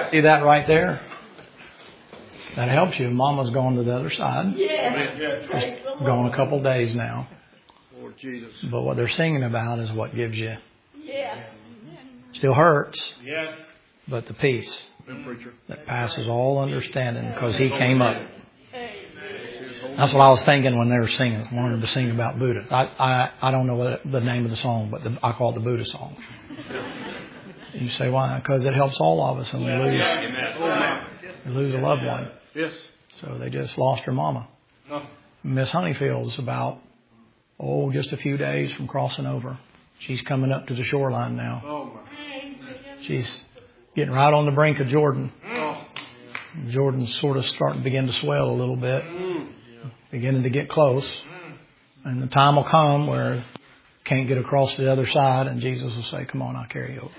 See that right there? That helps you. Mama's gone to the other side. Yes. Just gone a couple days now. Lord Jesus. But what they're singing about is what gives you. Yes. Still hurts, Yes. but the peace Preacher. that passes all understanding because He came up. That's what I was thinking when they were singing. I wanted to sing about Buddha. I don't know what the name of the song, but I call it the Buddha song. You say why? Because it helps all of us when we lose a loved one. Yes. So they just lost her mama. Miss Honeyfield's about, just a few days from crossing over. She's coming up to the shoreline now. Oh, my. She's getting right on the brink of Jordan. Jordan's sort of starting to begin to swell a little bit. Beginning to get close. And the time will come where can't get across to the other side and Jesus will say, come on, I'll carry you over.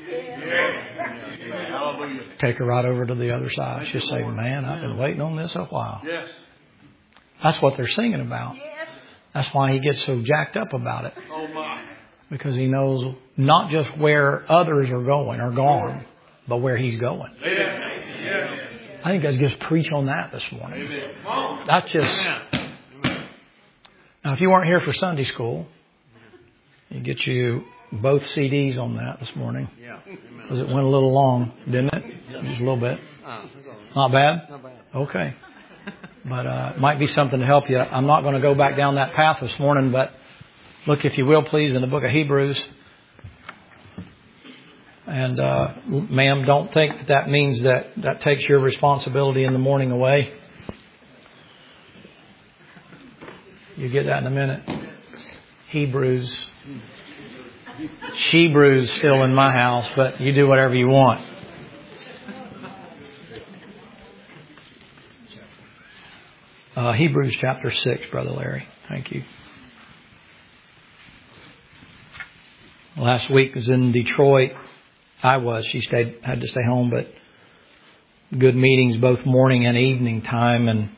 Take her right over to the other side. She'll say, man, I've been waiting on this a while. Yes. That's what they're singing about. That's why he gets so jacked up about it. Oh, my. Because he knows not just where others are going or gone, but where he's going. I think I'd just preach on that this morning. That's just... Now, if you weren't here for Sunday school, you get you both CDs on that this morning. Because it went a little long, didn't it? Just a little bit. Not bad? Not bad. Okay. But it might be something to help you. I'm not going to go back down that path this morning, but look, if you will, please, in the book of Hebrews. And, ma'am, don't think that means that takes your responsibility in the morning away. You get that in a minute. Hebrews. Shebrew's still in my house, but you do whatever you want. Hebrews chapter 6, Brother Larry. Thank you. Last week was in Detroit. She had to stay home, but good meetings both morning and evening time, and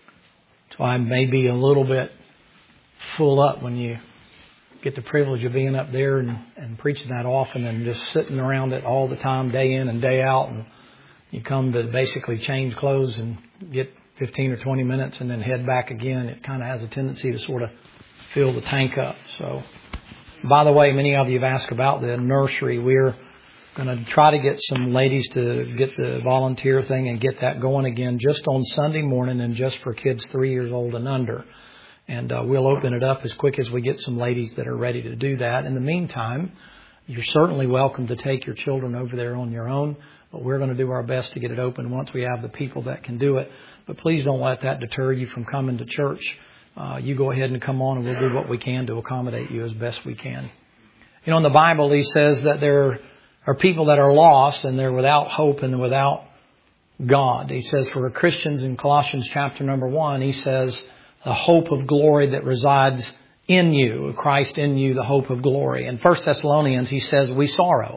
so I may be a little bit full up when you get the privilege of being up there and preaching that often and just sitting around it all the time, day in and day out, and you come to basically change clothes and get 15 or 20 minutes and then head back again. It kind of has a tendency to sort of fill the tank up. So, by the way, many of you have asked about the nursery. We're going to try to get some ladies to get the volunteer thing and get that going again just on Sunday morning and just for kids 3 years old and under. And we'll open it up as quick as we get some ladies that are ready to do that. In the meantime, you're certainly welcome to take your children over there on your own. But we're going to do our best to get it open once we have the people that can do it. But please don't let that deter you from coming to church. You go ahead and come on and we'll do what we can to accommodate you as best we can. You know, in the Bible, he says that there are people that are lost and they're without hope and without God. He says for Christians in Colossians chapter number 1, he says the hope of glory that resides in you, Christ in you, the hope of glory. In 1 Thessalonians, he says we sorrow,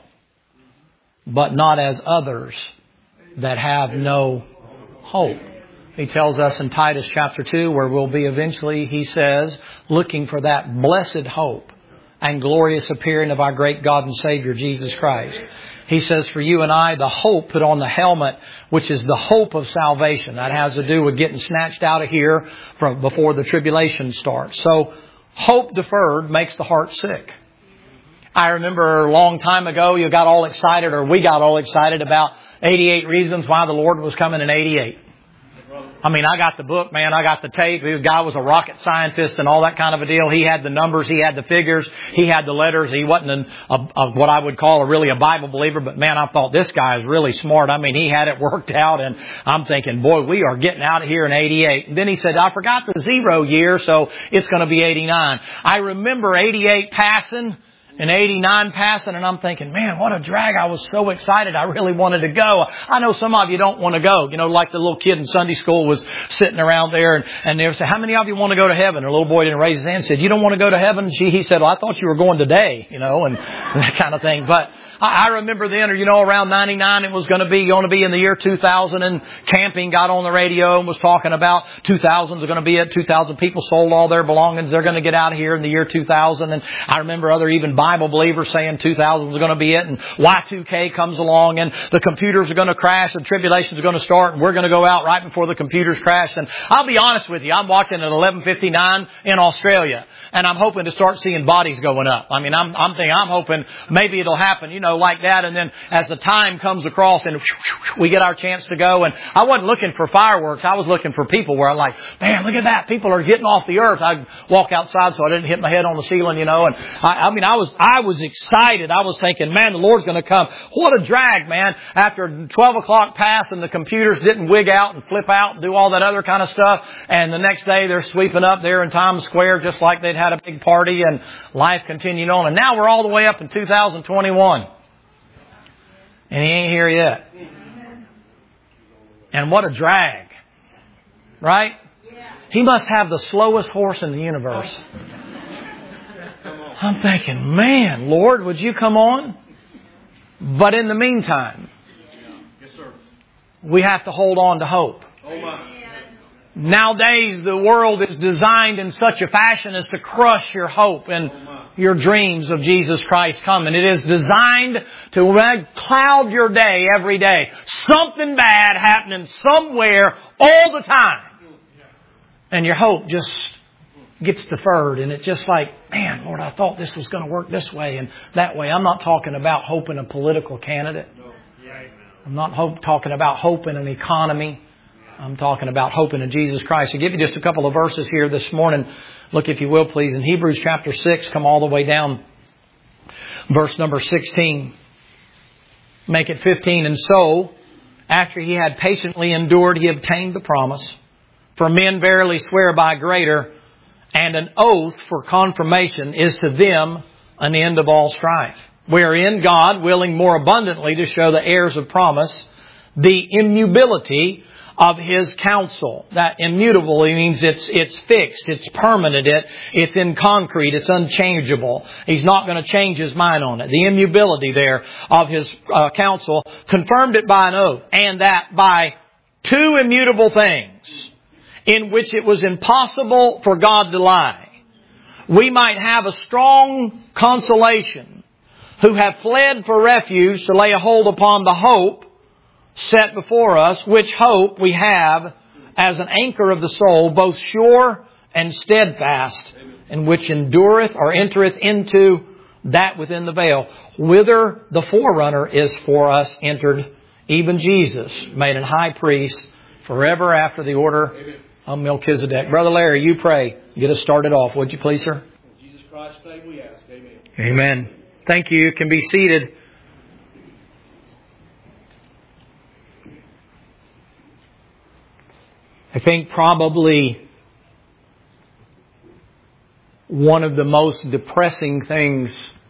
but not as others that have no hope. He tells us in Titus chapter 2, where we'll be eventually, he says, looking for that blessed hope and glorious appearing of our great God and Savior, Jesus Christ. He says, for you and I, the hope put on the helmet, which is the hope of salvation. That has to do with getting snatched out of here from before the tribulation starts. So, hope deferred makes the heart sick. I remember a long time ago, we got all excited about 88 reasons why the Lord was coming in 88. I mean, I got the book, man. I got the tape. The guy was a rocket scientist and all that kind of a deal. He had the numbers. He had the figures. He had the letters. He wasn't what I would call a Bible believer. But, man, I thought this guy is really smart. I mean, he had it worked out. And I'm thinking, boy, we are getting out of here in 88. And then he said, I forgot the 0 year, so it's going to be 89. I remember 88 passing. And 89 passing, and I'm thinking, man, what a drag. I was so excited. I really wanted to go. I know some of you don't want to go. You know, like the little kid in Sunday school was sitting around there, and they would say, how many of you want to go to heaven? And the little boy didn't raise his hand and said, you don't want to go to heaven? He said, well, I thought you were going today, you know, and that kind of thing. But I remember then, around 99, it was going to be in the year 2000, and camping got on the radio and was talking about 2000 is going to be it. 2,000 people sold all their belongings. They're going to get out of here in the year 2000. And I remember other even Bible believers saying 2000 was going to be it. And Y2K comes along and the computers are going to crash and tribulations are going to start and we're going to go out right before the computers crash. And I'll be honest with you, I'm watching at 11:59 in Australia and I'm hoping to start seeing bodies going up. I mean, I'm hoping maybe it'll happen, like that. And then as the time comes across and we get our chance to go. And I wasn't looking for fireworks. I was looking for people where I'm like, man, look at that. People are getting off the earth. I walk outside so I didn't hit my head on the ceiling, and I was excited. I was thinking, man, the Lord's going to come. What a drag, man. After 12 o'clock passed and the computers didn't wig out and flip out and do all that other kind of stuff. And the next day they're sweeping up there in Times Square just like they'd had a big party and life continued on. And now we're all the way up in 2021. And He ain't here yet. And what a drag. Right? He must have the slowest horse in the universe. I'm thinking, man, Lord, would you come on? But in the meantime, we have to hold on to hope. Nowadays, the world is designed in such a fashion as to crush your hope and your dreams of Jesus Christ coming. It is designed to cloud your day every day. Something bad happening somewhere all the time. And your hope just gets deferred. And it's just like, man, Lord, I thought this was going to work this way and that way. I'm not talking about hope in a political candidate. I'm not talking about hope in an economy. I'm talking about hoping in Jesus Christ. I'll give you just a couple of verses here this morning. Look, if you will, please. In Hebrews chapter 6, come all the way down. Verse number 16. Make it 15. And so, after he had patiently endured, he obtained the promise. For men verily swear by greater, and an oath for confirmation is to them an end of all strife. Wherein God, willing more abundantly to show the heirs of promise, the immutability of His counsel. That immutable means it's fixed, it's permanent, it's in concrete, it's unchangeable. He's not going to change His mind on it. The immutability there of His counsel confirmed it by an oath, and that by two immutable things in which it was impossible for God to lie, we might have a strong consolation who have fled for refuge to lay a hold upon the hope set before us, which hope we have as an anchor of the soul, both sure and steadfast, and which endureth or entereth into that within the veil, whither the forerunner is for us entered, even Jesus, made an high priest forever after the order of Melchizedek. Brother Larry, you pray. Get us started off, would you please, sir? In Jesus Christ's name we ask. Amen. Amen. Thank you. You can be seated. I think probably one of the most depressing things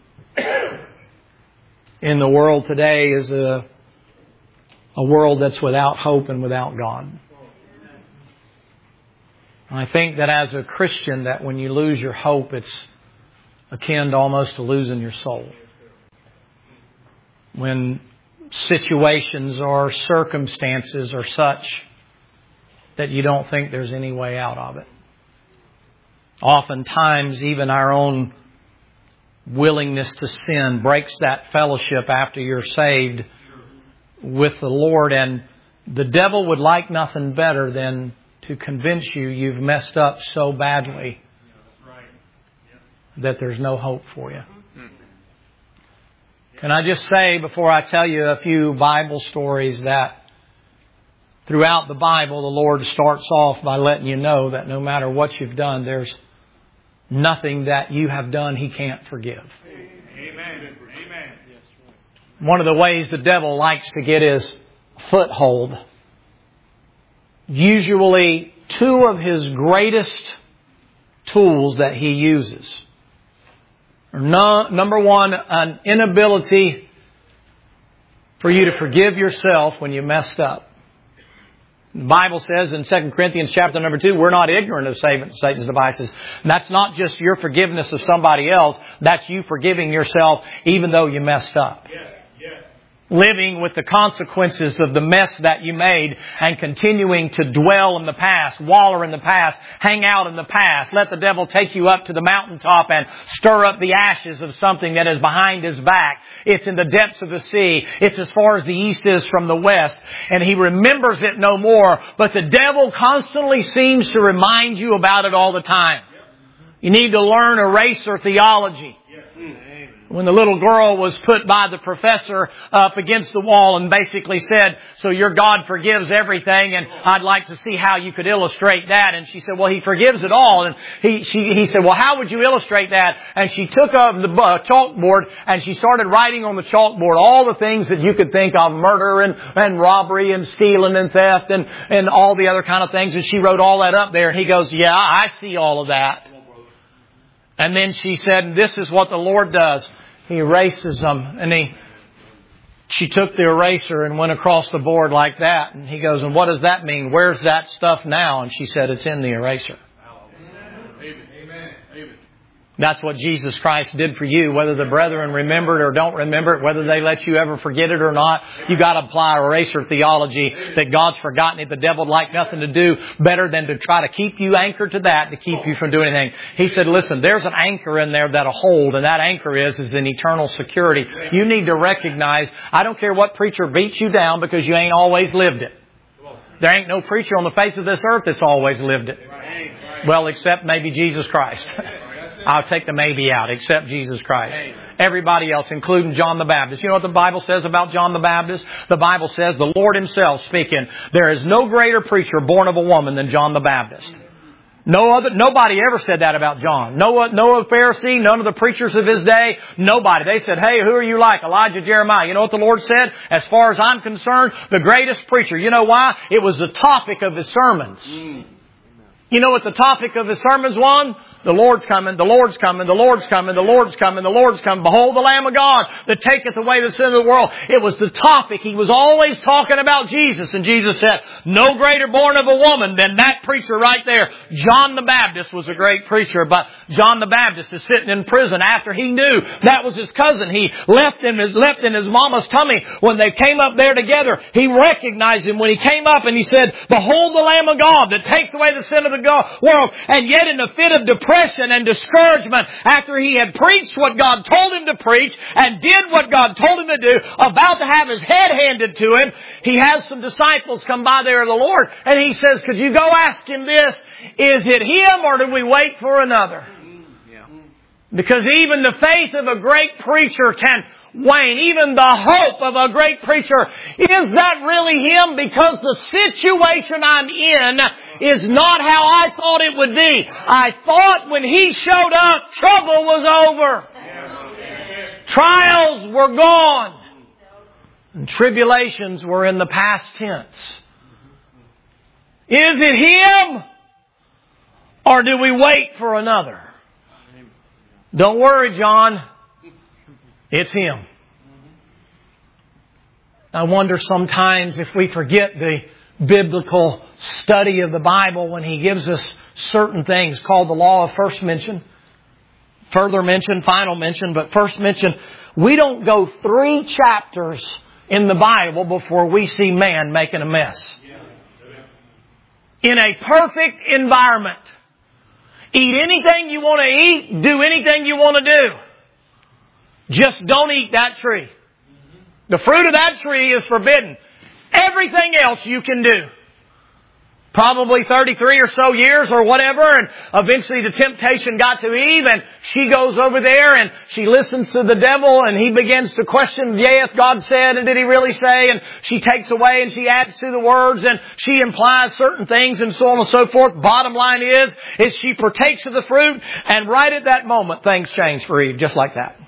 in the world today is a world that's without hope and without God. I think that as a Christian, that when you lose your hope, it's akin to almost to losing your soul. When situations or circumstances are such that you don't think there's any way out of it. Oftentimes, even our own willingness to sin breaks that fellowship after you're saved with the Lord. And the devil would like nothing better than to convince you you've messed up so badly that there's no hope for you. Can I just say, before I tell you a few Bible stories, that throughout the Bible, the Lord starts off by letting you know that no matter what you've done, there's nothing that you have done He can't forgive. Amen. Amen. One of the ways the devil likes to get his foothold, usually two of his greatest tools that he uses are number one, an inability for you to forgive yourself when you messed up. The Bible says in 2 Corinthians chapter number 2, we're not ignorant of Satan's devices. And that's not just your forgiveness of somebody else. That's you forgiving yourself even though you messed up. Yes. living with the consequences of the mess that you made and continuing to dwell in the past, waller in the past, hang out in the past. Let the devil take you up to the mountaintop and stir up the ashes of something that is behind his back. It's in the depths of the sea. It's as far as the east is from the west. And he remembers it no more. But the devil constantly seems to remind you about it all the time. You need to learn eraser theology. When the little girl was put by the professor up against the wall and basically said, so your God forgives everything, and I'd like to see how you could illustrate that. And she said, well, He forgives it all. And he said, well, how would you illustrate that? And she took up the chalkboard and she started writing on the chalkboard all the things that you could think of, murder and robbery and stealing and theft and all the other kind of things. And she wrote all that up there. And he goes, yeah, I see all of that. And then she said, this is what the Lord does. He erases them. And she took the eraser and went across the board like that. And he goes, and what does that mean? Where's that stuff now? And she said, it's in the eraser. That's what Jesus Christ did for you. Whether the brethren remember it or don't remember it, whether they let you ever forget it or not, you got to apply eraser theology that God's forgotten it. The devil would like nothing to do better than to try to keep you anchored to that, to keep you from doing anything. He said, listen, there's an anchor in there that'll hold, and that anchor is in eternal security. You need to recognize, I don't care what preacher beats you down because you ain't always lived it. There ain't no preacher on the face of this earth that's always lived it. Well, except maybe Jesus Christ. I'll take the maybe out, except Jesus Christ. Everybody else, including John the Baptist. You know what the Bible says about John the Baptist? The Bible says, the Lord Himself speaking, there is no greater preacher born of a woman than John the Baptist. Nobody ever said that about John. No Pharisee, none of the preachers of his day, nobody. They said, hey, who are you like? Elijah, Jeremiah. You know what the Lord said? As far as I'm concerned, the greatest preacher. You know why? It was the topic of His sermons. You know what the topic of His sermons was? The Lord's coming, the Lord's coming, the Lord's coming, the Lord's coming, the Lord's coming. Behold the Lamb of God that taketh away the sin of the world. It was the topic. He was always talking about Jesus. And Jesus said, no greater born of a woman than that preacher right there. John the Baptist was a great preacher, but John the Baptist is sitting in prison after he knew that was his cousin. He left in his mama's tummy. When they came up there together, he recognized him when he came up and he said, behold the Lamb of God that takes away the sin of the world. And yet in a fit of depression and discouragement, after he had preached what God told him to preach and did what God told him to do, about to have his head handed to him, he has some disciples come by there of the Lord, and he says, could you go ask him this? Is it him, or do we wait for another? Because even the faith of a great preacher can wane. Even the hope of a great preacher. Is that really him? Because the situation I'm in is not how I thought it would be. I thought when he showed up, trouble was over. Trials were gone. And tribulations were in the past tense. Is it him? Or do we wait for another? Don't worry, John. It's him. I wonder sometimes if we forget the biblical study of the Bible when He gives us certain things called the law of first mention, further mention, final mention, but first mention. We don't go 3 chapters in the Bible before we see man making a mess. In a perfect environment. Eat anything you want to eat. Do anything you want to do. Just don't eat that tree. The fruit of that tree is forbidden. Everything else you can do. Probably 33 or so years or whatever, and eventually the temptation got to Eve, and she goes over there and she listens to the devil, and he begins to question, yea, hath God said, and did He really say? And she takes away and she adds to the words, and she implies certain things, and so on and so forth. Bottom line is she partakes of the fruit, and right at that moment things change for Eve, just like that.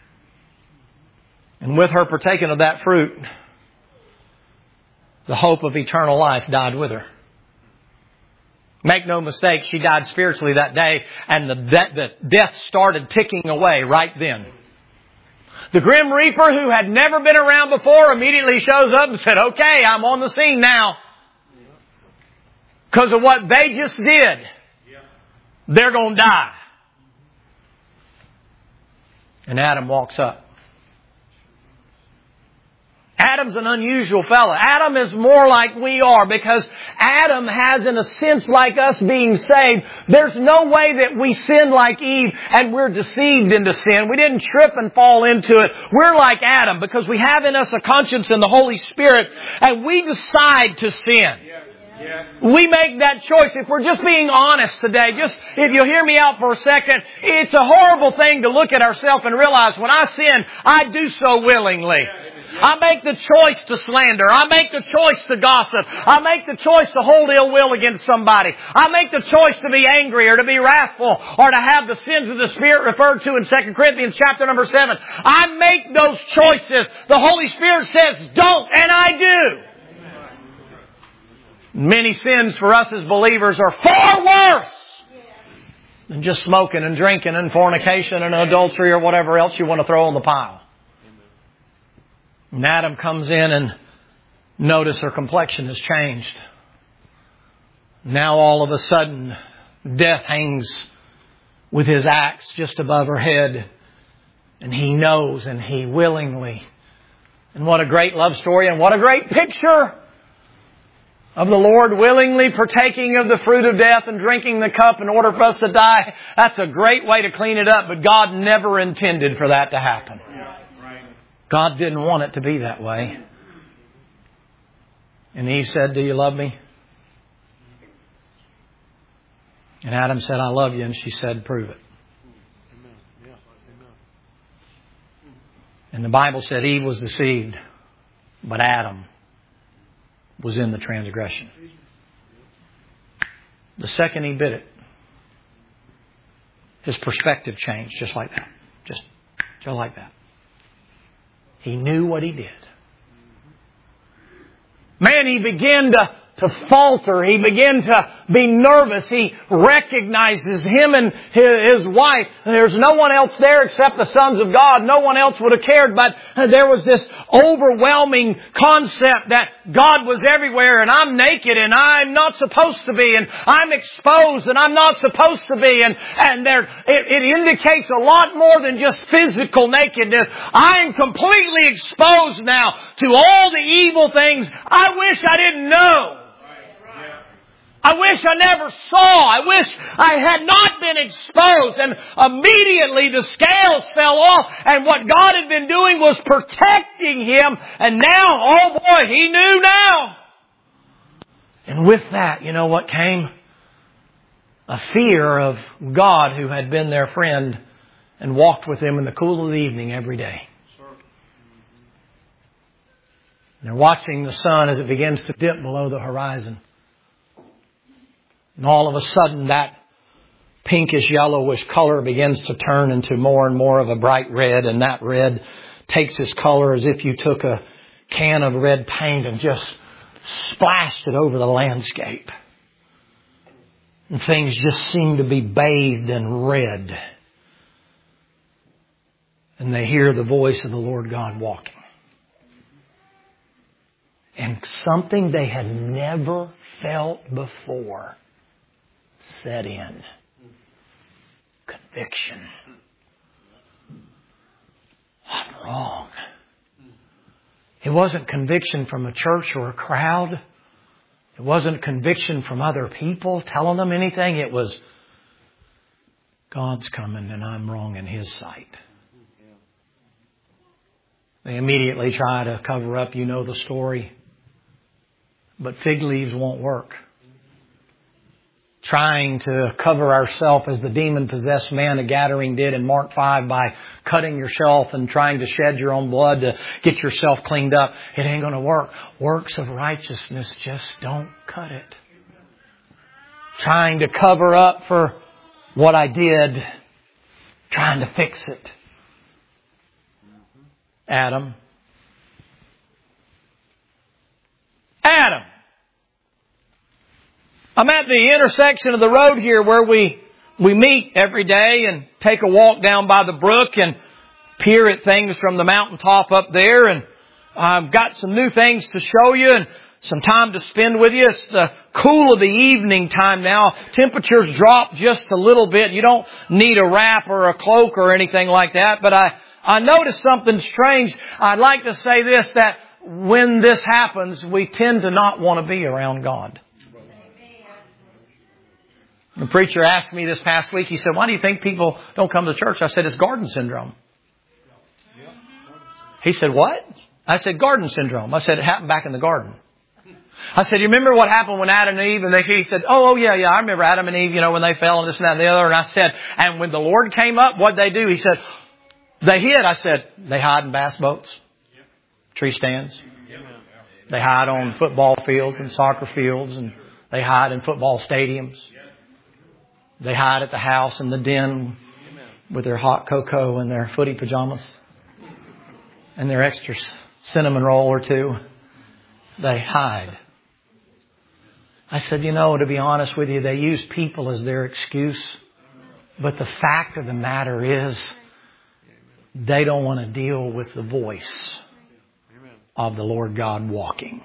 And with her partaking of that fruit, the hope of eternal life died with her. Make no mistake, she died spiritually that day, and the death started ticking away right then. The Grim Reaper, who had never been around before, immediately shows up and said, okay, I'm on the scene now. Because of what they just did, they're going to die. And Adam walks up. Adam's an unusual fella. Adam is more like we are because Adam has, in a sense, like us being saved. There's no way that we sin like Eve and we're deceived into sin. We didn't trip and fall into it. We're like Adam because we have in us a conscience in the Holy Spirit and we decide to sin. We make that choice. If we're just being honest today, just if you'll hear me out for a second, it's a horrible thing to look at ourselves and realize when I sin, I do so willingly. I make the choice to slander. I make the choice to gossip. I make the choice to hold ill will against somebody. I make the choice to be angry or to be wrathful or to have the sins of the Spirit referred to in 2 Corinthians chapter number 7. I make those choices. The Holy Spirit says, don't, and I do. Many sins for us as believers are far worse than just smoking and drinking and fornication and adultery or whatever else you want to throw in the pile. And Adam comes in and notice her complexion has changed. Now all of a sudden, death hangs with his axe just above her head. And he knows and he willingly. And what a great love story and what a great picture of the Lord willingly partaking of the fruit of death and drinking the cup in order for us to die. That's a great way to clean it up, but God never intended for that to happen. God didn't want it to be that way. And Eve said, do you love me? And Adam said, I love you. And she said, prove it. And the Bible said Eve was deceived, but Adam was in the transgression. The second he bit it, his perspective changed just like that. Just like that. He knew what he did. Man, he began to falter. He began to be nervous. He recognizes him and his wife. There's no one else there except the sons of God. No one else would have cared. But there was this overwhelming concept that God was everywhere and I'm naked and I'm not supposed to be and I'm exposed and I'm not supposed to be. And it indicates a lot more than just physical nakedness. I am completely exposed now to all the evil things I wish I didn't know. I wish I never saw. I wish I had not been exposed. And immediately the scales fell off. And what God had been doing was protecting him. And now, oh boy, he knew now. And with that, you know what came? A fear of God who had been their friend and walked with them in the cool of the evening every day. And they're watching the sun as it begins to dip below the horizon. And all of a sudden that pinkish yellowish color begins to turn into more and more of a bright red. And that red takes its color as if you took a can of red paint and just splashed it over the landscape. And things just seem to be bathed in red. And they hear the voice of the Lord God walking. And something they had never felt before set in. Conviction. I'm wrong. It wasn't conviction from a church or a crowd. It wasn't conviction from other people telling them anything. It was God's coming and I'm wrong in His sight. They immediately try to cover up, you know the story. But fig leaves won't work. Trying to cover ourselves as the demon-possessed man of Gadarene did in Mark 5 by cutting yourself and trying to shed your own blood to get yourself cleaned up. It ain't going to work. Works of righteousness just don't cut it. Trying to cover up for what I did. Trying to fix it. Adam. I'm at the intersection of the road here where we meet every day and take a walk down by the brook and peer at things from the mountaintop up there. And I've got some new things to show you and some time to spend with you. It's the cool of the evening time now. Temperatures drop just a little bit. You don't need a wrap or a cloak or anything like that. But I noticed something strange. I'd like to say this, that when this happens, we tend to not want to be around God. The preacher asked me this past week, he said, why do you think people don't come to church? I said, it's garden syndrome. He said, what? I said, garden syndrome. I said, it happened back in the garden. I said, you remember what happened when Adam and Eve, and he said, oh yeah, I remember Adam and Eve, when they fell and this and that and the other. And I said, and when the Lord came up, what'd they do? He said, they hid. I said, they hide in bass boats, tree stands. They hide on football fields and soccer fields, and they hide in football stadiums. They hide at the house in the den with their hot cocoa and their footy pajamas and their extra cinnamon roll or two. They hide. I said, to be honest with you, they use people as their excuse. But the fact of the matter is, they don't want to deal with the voice of the Lord God walking.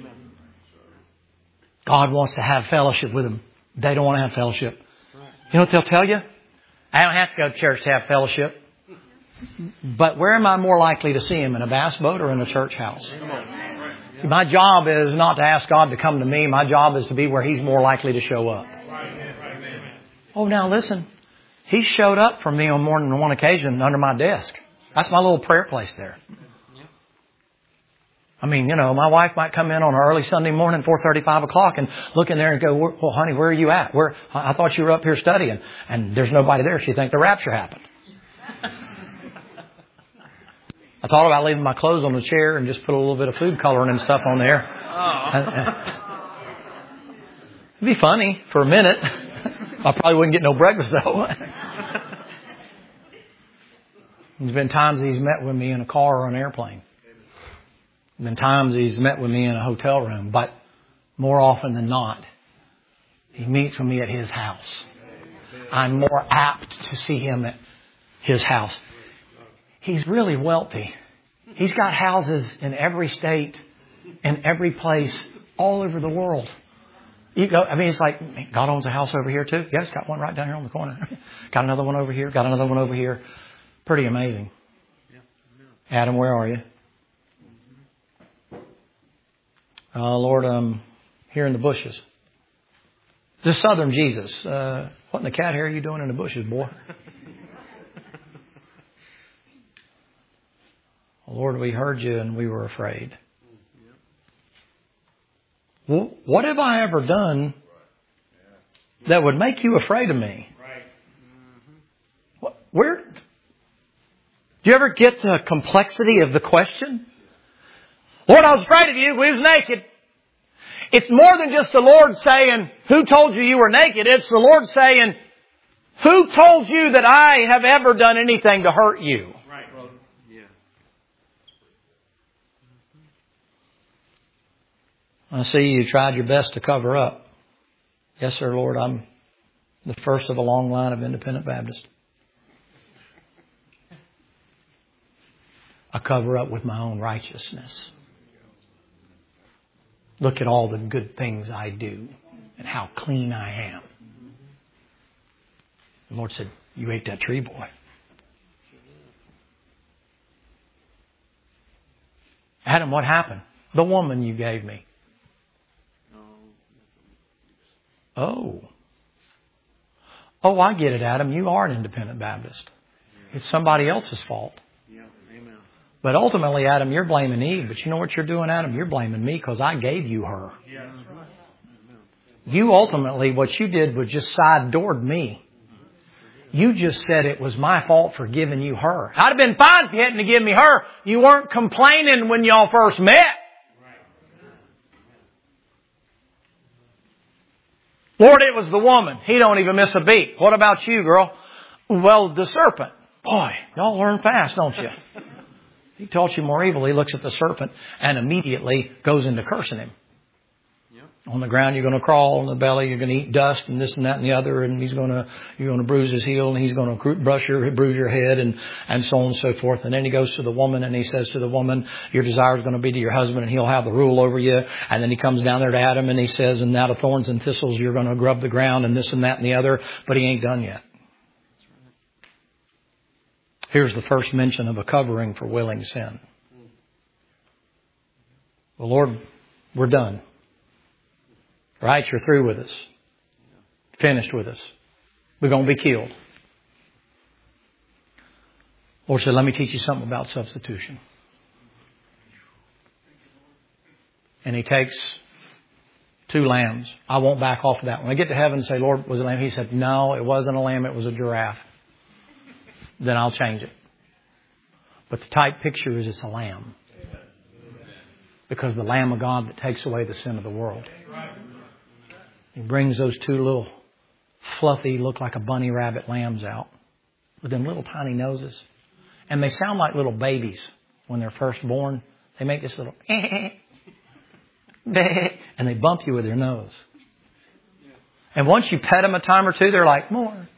God wants to have fellowship with them. They don't want to have fellowship. You know what they'll tell you? I don't have to go to church to have fellowship. But where am I more likely to see Him? In a bass boat or in a church house? See, my job is not to ask God to come to me. My job is to be where He's more likely to show up. Oh, now listen. He showed up for me on more than one occasion under my desk. That's my little prayer place there. I mean, my wife might come in on an early Sunday morning, 4:30, 5 o'clock, and look in there and go, well, honey, where are you at? I thought you were up here studying. And there's nobody there. She thinks the rapture happened. I thought about leaving my clothes on the chair and just put a little bit of food coloring and stuff on there. It'd be funny for a minute. I probably wouldn't get no breakfast, though. There's been times He's met with me in a car or an airplane. There's been times He's met with me in a hotel room. But more often than not, He meets with me at His house. I'm more apt to see Him at His house. He's really wealthy. He's got houses in every state, in every place, all over the world. It's like, God owns a house over here too. Yeah, He's got one right down here on the corner. Got another one over here. Got another one over here. Pretty amazing. Adam, where are you? Lord, I'm here in the bushes. This Southern Jesus. What in the cat hair are you doing in the bushes, boy? Lord, we heard You and we were afraid. Well, what have I ever done that would make You afraid of me? Where? Do you ever get the complexity of the question? Lord, I was afraid of You. We was naked. It's more than just the Lord saying, who told you you were naked? It's the Lord saying, who told you that I have ever done anything to hurt you? Right, brother. Yeah. I see you tried your best to cover up. Yes, sir, Lord, I'm the first of a long line of independent Baptists. I cover up with my own righteousness. Look at all the good things I do and how clean I am. The Lord said, you ate that tree, boy. Adam, what happened? The woman you gave me. Oh, I get it, Adam. You are an independent Baptist. It's somebody else's fault. But ultimately, Adam, you're blaming Eve. But you know what you're doing, Adam? You're blaming me because I gave you her. You ultimately, what you did was just side-doored me. You just said it was my fault for giving you her. I'd have been fine if you hadn't given me her. You weren't complaining when y'all first met. Lord, it was the woman. He don't even miss a beat. What about you, girl? Well, the serpent. Boy, y'all learn fast, don't you? He taught you more evil. He looks at the serpent and immediately goes into cursing him. Yep. On the ground, you're going to crawl. On the belly, you're going to eat dust and this and that and the other. And you're going to bruise his heel and he's going to bruise your head and so on and so forth. And then he goes to the woman and he says to the woman, your desire is going to be to your husband and he'll have the rule over you. And then he comes down there to Adam and he says, and out of thorns and thistles, you're going to grub the ground and this and that and the other. But he ain't done yet. Here's the first mention of a covering for willing sin. Well, Lord, we're done. Right? You're through with us. Finished with us. We're going to be killed. Lord said, let me teach you something about substitution. And He takes 2 lambs. I won't back off of that. When I get to heaven and say, Lord, was it a lamb? He said, no, it wasn't a lamb. It was a giraffe. Then I'll change it. But the type picture is it's a lamb. Because the Lamb of God that takes away the sin of the world. He brings those 2 little fluffy, look like a bunny rabbit lambs out. With them little tiny noses. And they sound like little babies when they're first born. They make this little and they bump you with their nose. And once you pet them a time or two, they're like, more.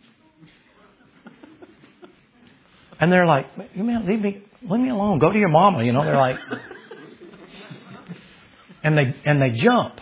And they're like, leave me alone. Go to your mama. You know, they're like, and they jump.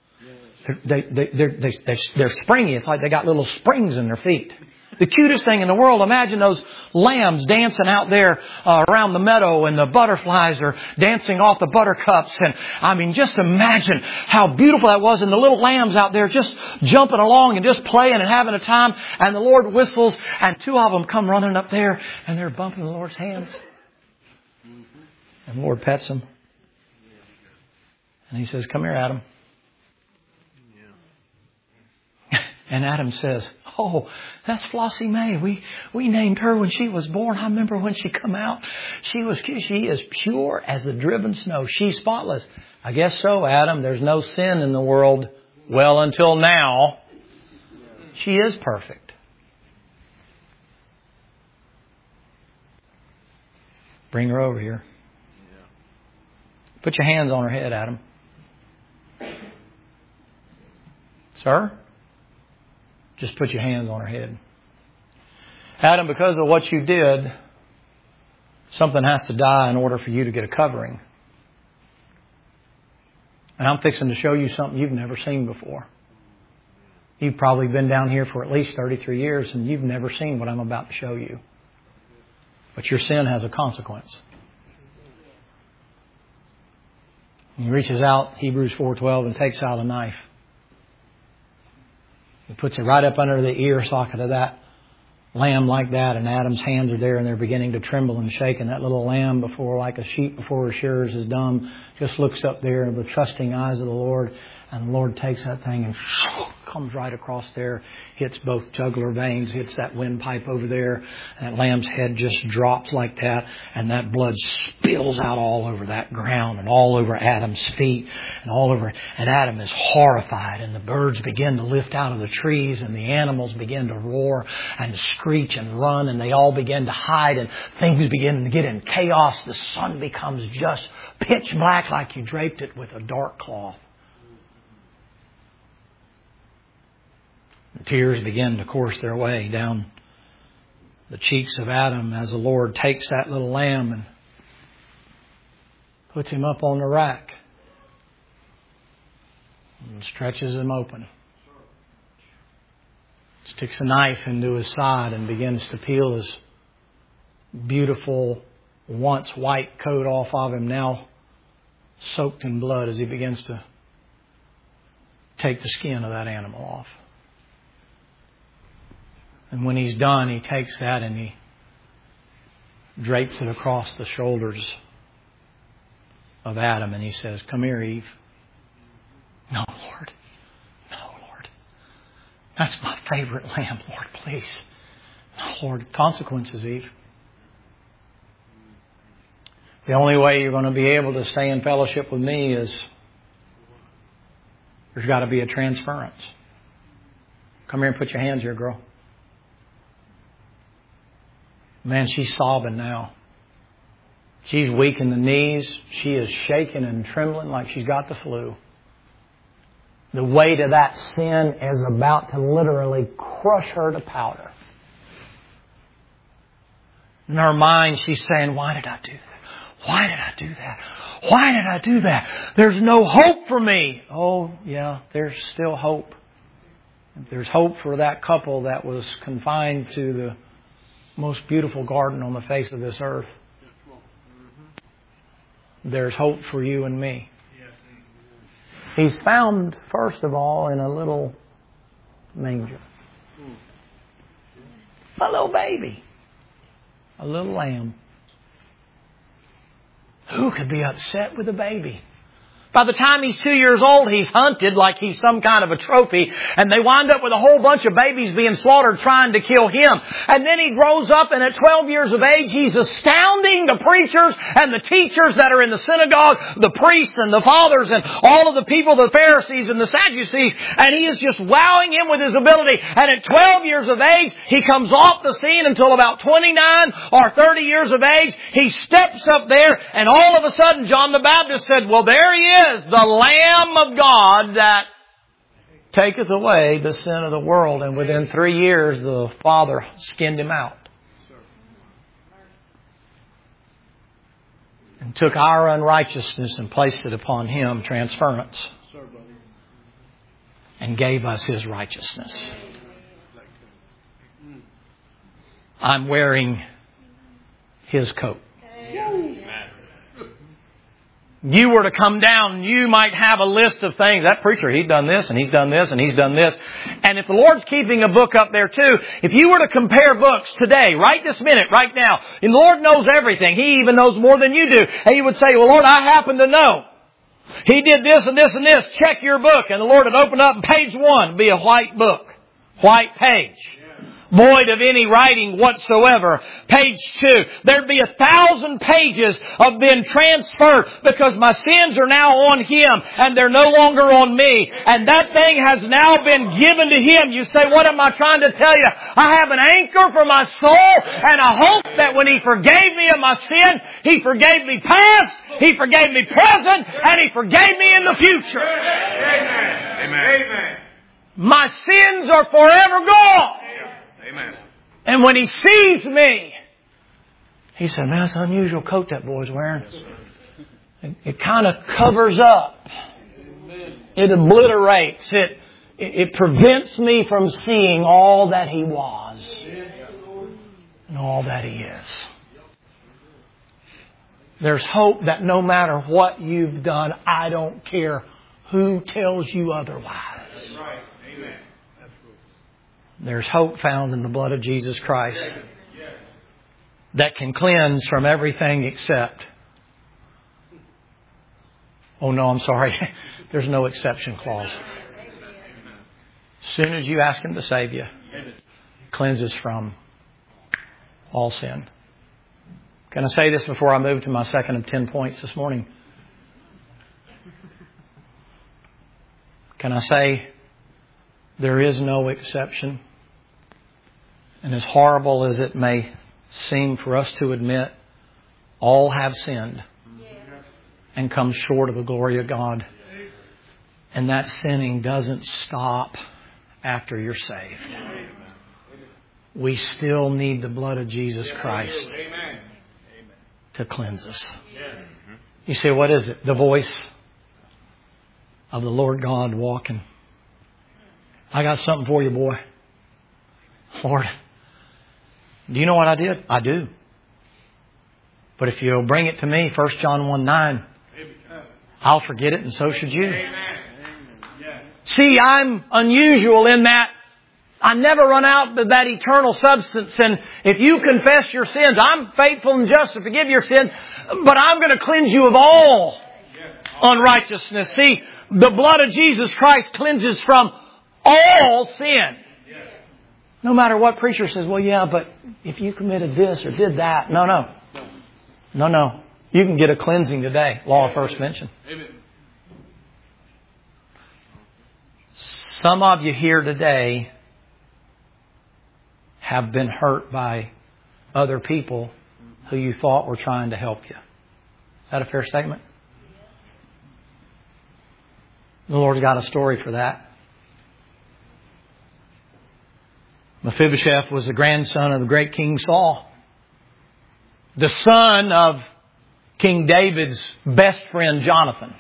They're springy. It's like they got little springs in their feet. The cutest thing in the world. Imagine those lambs dancing out there around the meadow, and the butterflies are dancing off the buttercups. And I mean, just imagine how beautiful that was. And the little lambs out there just jumping along and just playing and having a time. And the Lord whistles, and 2 of them come running up there, and they're bumping the Lord's hands. And the Lord pets them. And He says, come here, Adam. And Adam says, oh, that's Flossie Mae. We named her when she was born. I remember when she come out. She is pure as the driven snow. She's spotless. I guess so, Adam. There's no sin in the world. Well, until now. She is perfect. Bring her over here. Put your hands on her head, Adam. Sir? Just put your hands on her head. Adam, because of what you did, something has to die in order for you to get a covering. And I'm fixing to show you something you've never seen before. You've probably been down here for at least 33 years and you've never seen what I'm about to show you. But your sin has a consequence. He reaches out, Hebrews 4:12, and takes out a knife. He puts it right up under the ear socket of that lamb like that, and Adam's hands are there and they're beginning to tremble and shake, and that little lamb, before like a sheep before her shearers is dumb, just looks up there with the trusting eyes of the Lord, and the Lord takes that thing and comes right across there, hits both jugular veins, hits that windpipe over there, and that lamb's head just drops like that, and that blood spills out all over that ground and all over Adam's feet and all over, and Adam is horrified, and the birds begin to lift out of the trees, and the animals begin to roar and screech and run, and they all begin to hide, and things begin to get in chaos. The sun becomes just pitch black like you draped it with a dark cloth. The tears begin to course their way down the cheeks of Adam as the Lord takes that little lamb and puts him up on the rack and stretches him open. Sticks a knife into his side and begins to peel his beautiful, once white coat off of him, now soaked in blood, as he begins to take the skin of that animal off. And when he's done, he takes that and he drapes it across the shoulders of Adam, and he says, come here, Eve. No, Lord. No, Lord. That's my favorite lamb, Lord, please. No, Lord. Consequences, Eve. The only way you're going to be able to stay in fellowship with me is there's got to be a transference. Come here and put your hands here, girl. Man, she's sobbing now. She's weak in the knees. She is shaking and trembling like she's got the flu. The weight of that sin is about to literally crush her to powder. In her mind, she's saying, why did I do that? Why did I do that? Why did I do that? There's no hope for me. Oh, yeah, there's still hope. There's hope for that couple that was confined to the most beautiful garden on the face of this earth. there's hope for you and me. He's found, first of all, in a little manger. A little baby. A little lamb. Who could be upset with a baby? By the time he's 2 years old, he's hunted like he's some kind of a trophy. And they wind up with a whole bunch of babies being slaughtered trying to kill him. And then he grows up, and at 12 years of age, he's astounding the preachers and the teachers that are in the synagogue, the priests and the fathers and all of the people, the Pharisees and the Sadducees. And he is just wowing him with his ability. And at 12 years of age, he comes off the scene until about 29 or 30 years of age. He steps up there, and all of a sudden, John the Baptist said, well, there he is. The Lamb of God that taketh away the sin of the world. And within 3 years, the Father skinned him out. And took our unrighteousness and placed it upon him, transference. And gave us his righteousness. I'm wearing his coat. You were to come down, you might have a list of things. That preacher, he's done this, and he's done this, and he's done this. And if the Lord's keeping a book up there too, if you were to compare books today, right this minute, right now, and the Lord knows everything. He even knows more than you do. And you would say, well, Lord, I happen to know. He did this and this and this. Check your book. And the Lord would open up page 1, it'd be a white book. White page. Void of any writing whatsoever. Page 2. There'd be 1,000 pages of being transferred because my sins are now on Him and they're no longer on me. And that thing has now been given to Him. You say, what am I trying to tell you? I have an anchor for my soul and I hope that when He forgave me of my sin, He forgave me past, He forgave me present, and He forgave me in the future. Amen. Amen. My sins are forever gone. Amen. And when He sees me, He said, man, that's an unusual coat that boy's wearing. It kind of covers up. It obliterates. It prevents me from seeing all that He was and all that He is. There's hope that no matter what you've done, I don't care who tells you otherwise. There's hope found in the blood of Jesus Christ that can cleanse from everything except... Oh no, I'm sorry. There's no exception clause. As soon as you ask Him to save you, cleanses from all sin. Can I say this before I move to my second of 10 points this morning? Can I say there is no exception? And as horrible as it may seem for us to admit, all have sinned and come short of the glory of God. And that sinning doesn't stop after you're saved. We still need the blood of Jesus Christ to cleanse us. You say, what is it? The voice of the Lord God walking. I got something for you, boy. Lord, do you know what I did? I do. But if you'll bring it to me, 1 John 1:9, I'll forget it and so should you. See, I'm unusual in that I never run out of that eternal substance. And if you confess your sins, I'm faithful and just to forgive your sins. But I'm going to cleanse you of all unrighteousness. See, the blood of Jesus Christ cleanses from all sin. No matter what preacher says, well, yeah, but if you committed this or did that. No. You can get a cleansing today. Law of first mention. Some of you here today have been hurt by other people who you thought were trying to help you. Is that a fair statement? The Lord's got a story for that. Mephibosheth was the grandson of the great King Saul, the son of King David's best friend Jonathan.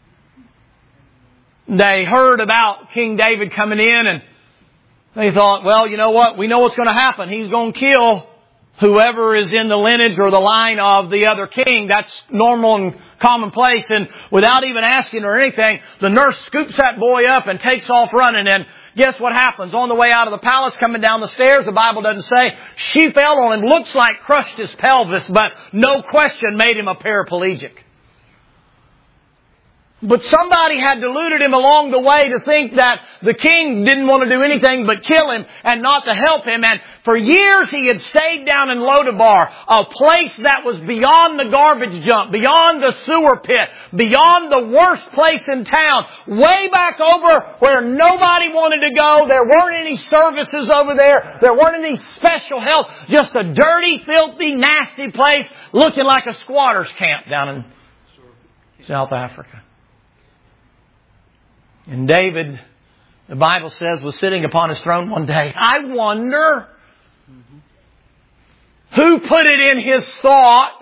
They heard about King David coming in and they thought, well, you know what? We know what's going to happen. He's going to kill whoever is in the lineage or the line of the other king. That's normal and commonplace. And without even asking or anything, the nurse scoops that boy up and takes off running. And guess what happens? On the way out of the palace, coming down the stairs, the Bible doesn't say, she fell on him, looks like crushed his pelvis, but no question made him a paraplegic. But somebody had deluded him along the way to think that the king didn't want to do anything but kill him and not to help him. And for years he had stayed down in Lodabar, a place that was beyond the garbage dump, beyond the sewer pit, beyond the worst place in town, way back over where nobody wanted to go. There weren't any services over there. There weren't any special help. Just a dirty, filthy, nasty place looking like a squatter's camp down in South Africa. And David, the Bible says, was sitting upon his throne one day. I wonder who put it in his thought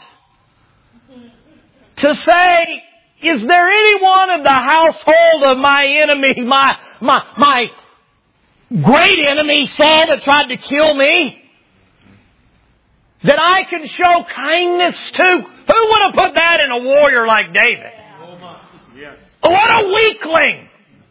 to say, is there anyone of the household of my enemy, my great enemy Saul that tried to kill me, that I can show kindness to? Who would have put that in a warrior like David? What a weakling!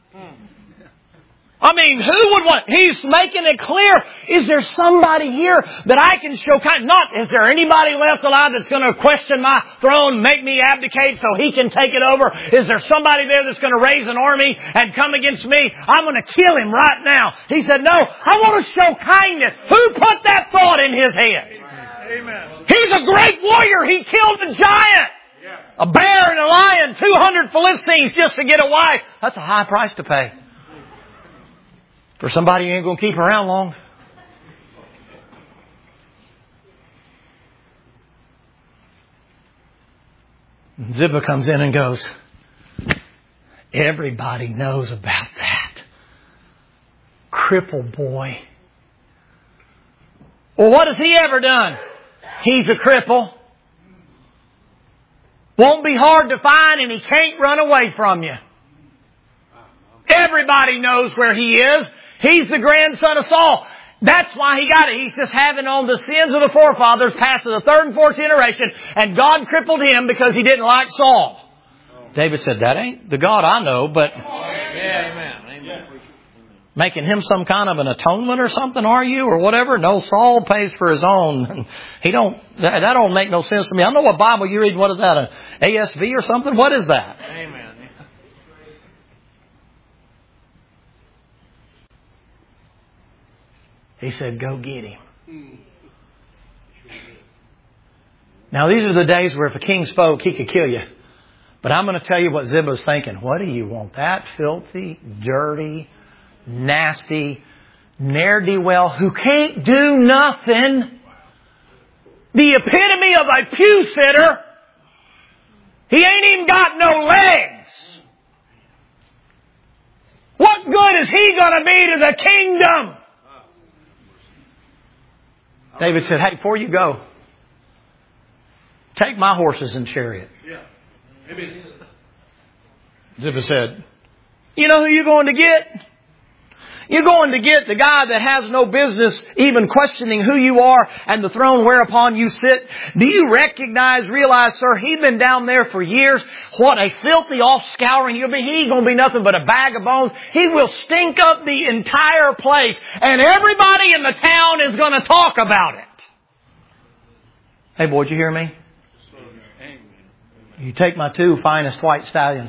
I mean, who would want... He's making it clear. Is there somebody here that I can show kindness? Not, is there anybody left alive that's going to question my throne, make me abdicate so he can take it over? Is there somebody there that's going to raise an army and come against me? I'm going to kill him right now. He said, no, I want to show kindness. Who put that thought in his head? Amen. He's a great warrior. He killed a giant. A bear and a lion, 200 Philistines just to get a wife. That's a high price to pay. For somebody who ain't going to keep around long. And Ziba comes in and goes, everybody knows about that. Crippled boy. Well, what has he ever done? He's a cripple. Won't be hard to find and he can't run away from you. Everybody knows where he is. He's the grandson of Saul. That's why he got it. He's just having on the sins of the forefathers passed to the third and fourth generation. And God crippled him because he didn't like Saul. David said, that ain't the God I know, but making him some kind of an atonement or something, are you? Or whatever? No, Saul pays for his own. That don't make no sense to me. I know what Bible you read. What is that? An ASV or something? What is that? Amen. He said, go get him. Now, these are the days where if a king spoke, he could kill you. But I'm going to tell you what Ziba's thinking. What do you want? That filthy, dirty, nasty, ne'er-do-well who can't do nothing. The epitome of a pew sitter. He ain't even got no legs. What good is he going to be to the kingdom? David said, hey, before you go, take my horses and chariot. Ziba said, you know who you're going to get? You're going to get the guy that has no business even questioning who you are and the throne whereupon you sit. Do you realize, sir, he's been down there for years. What a filthy off-scouring he'll be. He ain't going to be nothing but a bag of bones. He will stink up the entire place. And everybody in the town is going to talk about it. Hey, boy, did you hear me? You take my 2 finest white stallions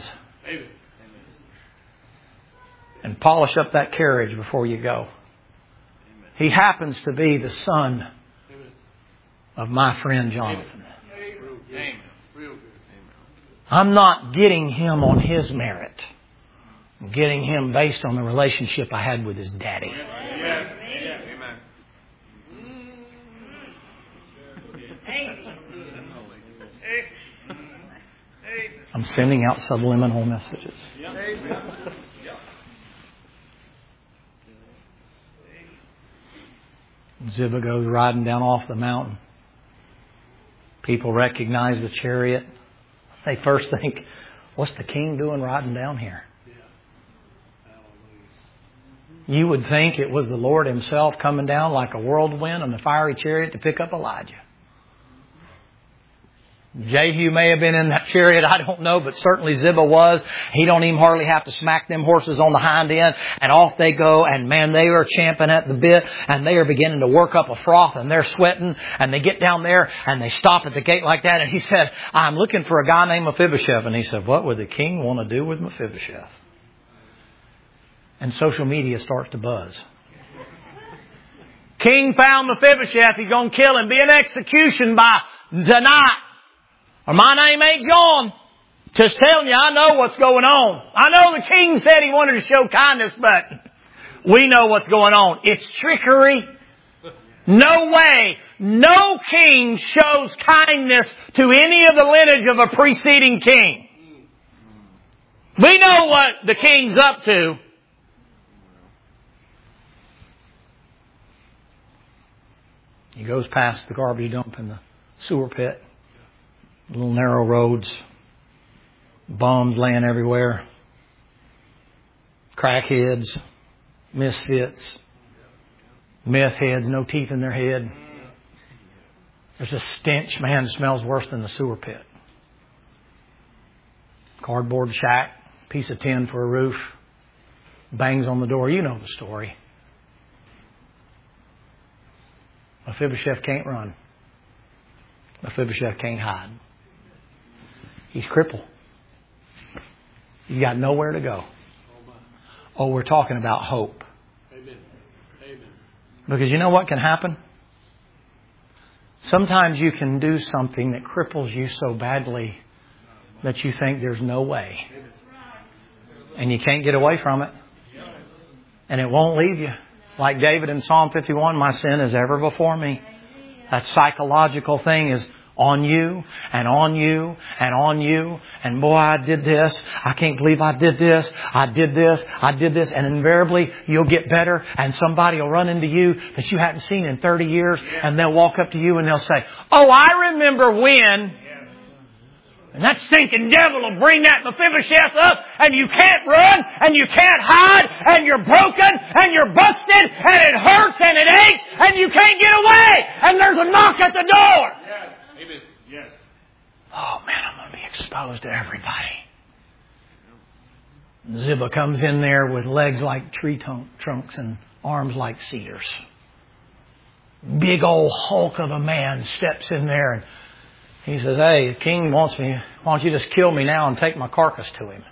and polish up that carriage before you go. He happens to be the son of my friend Jonathan. I'm not getting him on his merit. I'm getting him based on the relationship I had with his daddy. I'm sending out subliminal messages. Ziba goes riding down off the mountain. People recognize the chariot. They first think, what's the king doing riding down here? You would think it was the Lord Himself coming down like a whirlwind on the fiery chariot to pick up Elijah. Jehu may have been in that chariot, I don't know, but certainly Ziba was. He don't even hardly have to smack them horses on the hind end, and off they go, and man, they are champing at the bit, and they are beginning to work up a froth, and they're sweating, and they get down there, and they stop at the gate like that, and he said, I'm looking for a guy named Mephibosheth. And he said, what would the king want to do with Mephibosheth? And social media starts to buzz. King found Mephibosheth, he's going to kill him, be an execution by tonight. Or my name ain't John. Just telling you, I know what's going on. I know the king said he wanted to show kindness, but we know what's going on. It's trickery. No way. No king shows kindness to any of the lineage of a preceding king. We know what the king's up to. He goes past the garbage dump in the sewer pit. Little narrow roads. Bums laying everywhere. Crackheads. Misfits. Meth heads, no teeth in their head. There's a stench, man, that smells worse than the sewer pit. Cardboard shack. Piece of tin for a roof. Bangs on the door. You know the story. Mephibosheth can't run. Mephibosheth can't hide. He's crippled. He's got nowhere to go. Oh, we're talking about hope. Amen. Amen. Because you know what can happen? Sometimes you can do something that cripples you so badly that you think there's no way. And you can't get away from it. And it won't leave you. Like David in Psalm 51, my sin is ever before me. That psychological thing is on you and on you and on you. And boy, I did this. I can't believe I did this. I did this. I did this. And invariably, you'll get better. And somebody will run into you that you hadn't seen in 30 years. And they'll walk up to you and they'll say, oh, I remember when. And that stinking devil will bring that Mephibosheth up, and you can't run, and you can't hide, and you're broken, and you're busted, and it hurts, and it aches, and you can't get away, and there's a knock at the door. Yes. Amen. Yes. Oh man, I'm going to be exposed to everybody. Ziba comes in there with legs like tree trunks and arms like cedars. Big old hulk of a man steps in there and he says, hey, the king wants me. Why don't you just kill me now and take my carcass to him?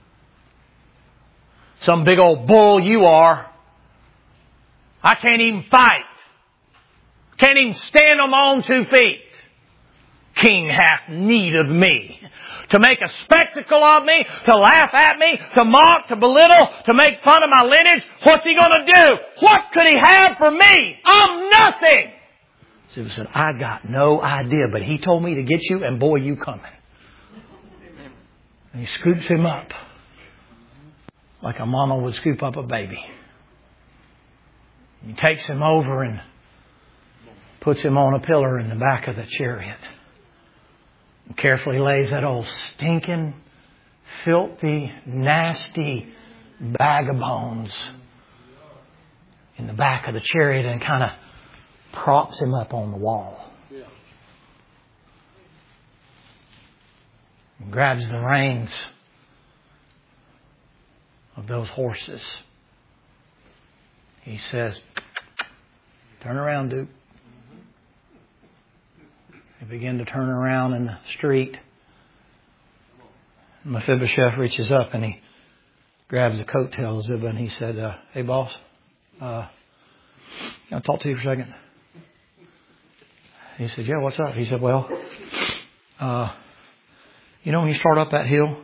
Some big old bull you are. I can't even fight. Can't even stand on my own 2 feet. King hath need of me. To make a spectacle of me, to laugh at me, to mock, to belittle, to make fun of my lineage. What's he going to do? What could he have for me? I'm nothing. Ziba said, I got no idea, but he told me to get you, and boy, you coming. And he scoops him up like a mama would scoop up a baby. He takes him over and puts him on a pillar in the back of the chariot. And carefully lays that old stinking, filthy, nasty bag of bones in the back of the chariot and kind of props him up on the wall. Yeah. And grabs the reins of those horses. He says, turn around, Duke. They begin to turn around in the street. Mephibosheth reaches up and he grabs the coattails of Ziba and he said, hey boss, can I talk to you for a second? He said, yeah, what's up? He said, well, you know when you start up that hill,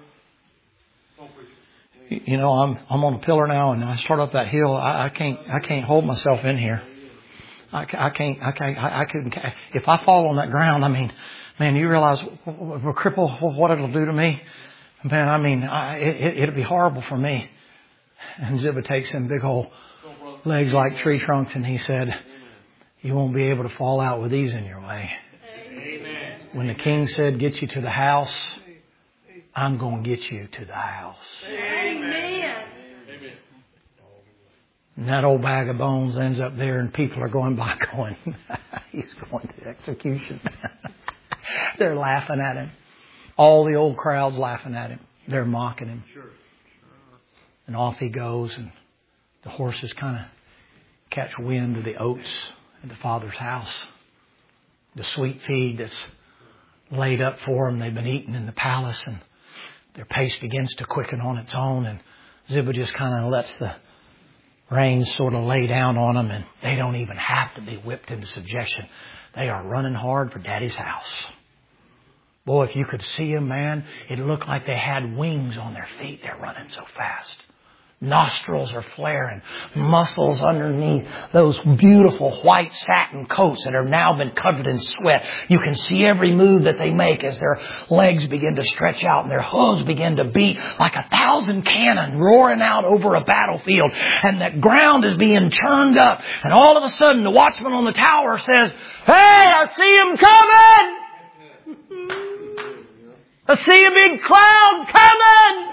you know, I'm on a pillar now and I start up that hill, I can't hold myself in here. I couldn't, if I fall on that ground, I mean, man, you realize we're crippled, what it'll do to me? Man, I mean, it'll be horrible for me. And Ziba takes them big old legs like tree trunks and he said, you won't be able to fall out with these in your way. Amen. When the king said, get you to the house, I'm going to get you to the house. Amen. Amen. And that old bag of bones ends up there and people are going by going, he's going to execution. They're laughing at him. All the old crowd's laughing at him. They're mocking him. And off he goes, and the horses kind of catch wind of the oats at the Father's house. The sweet feed that's laid up for them. They've been eating in the palace, and their pace begins to quicken on its own, and Ziba just kind of lets the reins sort of lay down on them, and they don't even have to be whipped into subjection. They are running hard for Daddy's house. Boy, if you could see them, man, it looked like they had wings on their feet. They're running so fast. Nostrils are flaring, muscles underneath those beautiful white satin coats that have now been covered in sweat. You can see every move that they make as their legs begin to stretch out and their hooves begin to beat like 1,000 cannon roaring out over a battlefield. And the ground is being turned up. And all of a sudden the watchman on the tower says, "Hey, I see him coming! I see a big cloud coming!"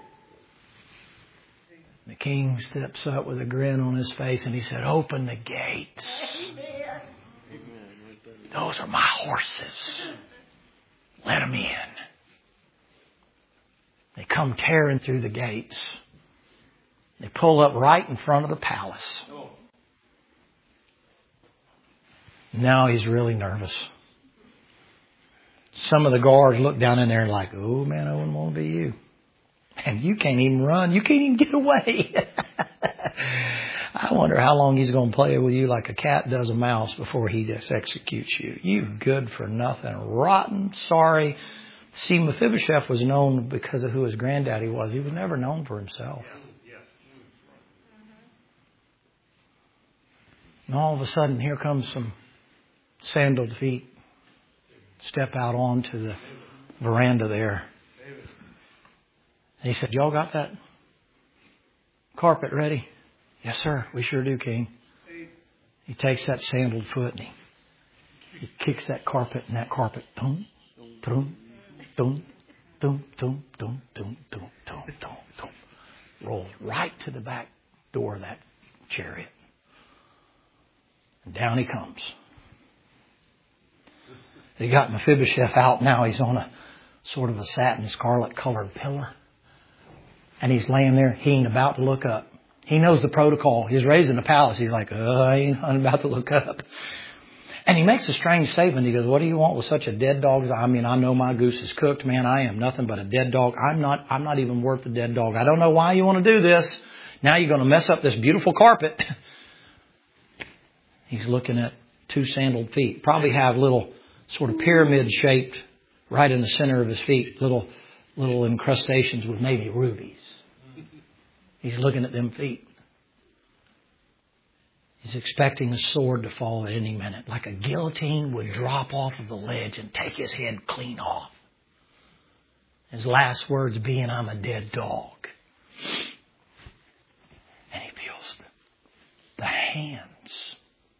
The king steps up with a grin on his face and he said, "Open the gates. Those are my horses. Let them in." They come tearing through the gates. They pull up right in front of the palace. Now he's really nervous. Some of the guards look down in there like, "Oh man, I wouldn't want to be you. And you can't even run. You can't even get away." I wonder how long he's going to play with you like a cat does a mouse before he just executes you. You good for nothing. Rotten. Sorry. See, Mephibosheth was known because of who his granddaddy was. He was never known for himself. And all of a sudden, here comes some sandaled feet. Step out onto the veranda there. And he said, "Y'all got that carpet ready?" "Yes, sir. We sure do, King." He takes that sandaled foot and he kicks that carpet, and that carpet boom, boom, boom, boom, boom, boom, boom, boom, boom, boom, rolls right to the back door of that chariot. And down he comes. They got Mephibosheth out now. He's on a sort of a satin scarlet colored pillar. And he's laying there. He ain't about to look up. He knows the protocol. He's raised in the palace. He's like, I ain't about to look up. And he makes a strange statement. He goes, "What do you want with such a dead dog? I mean, I know my goose is cooked, man. I am nothing but a dead dog. I'm not even worth a dead dog. I don't know why you want to do this. Now you're going to mess up this beautiful carpet." He's looking at two sandaled feet. Probably have little sort of pyramid shaped right in the center of his feet. Little incrustations with maybe rubies. He's looking at them feet. He's expecting a sword to fall at any minute. Like a guillotine would drop off of the ledge and take his head clean off. His last words being, "I'm a dead dog." And he feels the hands.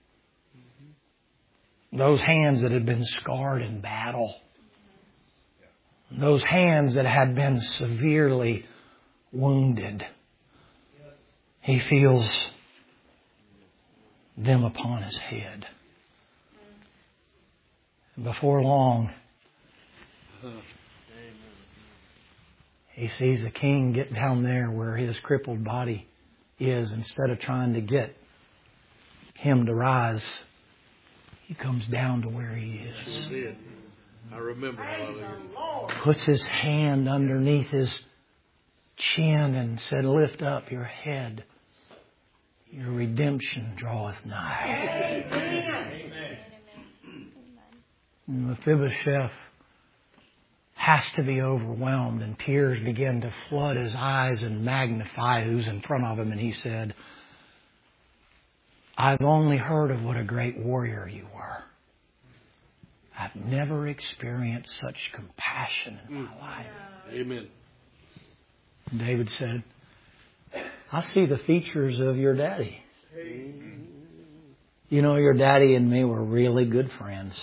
Those hands that had been scarred in battle. Those hands that had been severely wounded. He feels them upon his head. And before long, he sees the king get down there where his crippled body is. Instead of trying to get him to rise, he comes down to where he is. I remember. Puts his hand underneath his chin and said, "Lift up your head. Your redemption draweth nigh." Amen. And Mephibosheth has to be overwhelmed, and tears begin to flood his eyes and magnify who's in front of him. And he said, "I've only heard of what a great warrior you were. I've never experienced such compassion in my life." Amen. And David said, "I see the features of your daddy. You know, your daddy and me were really good friends.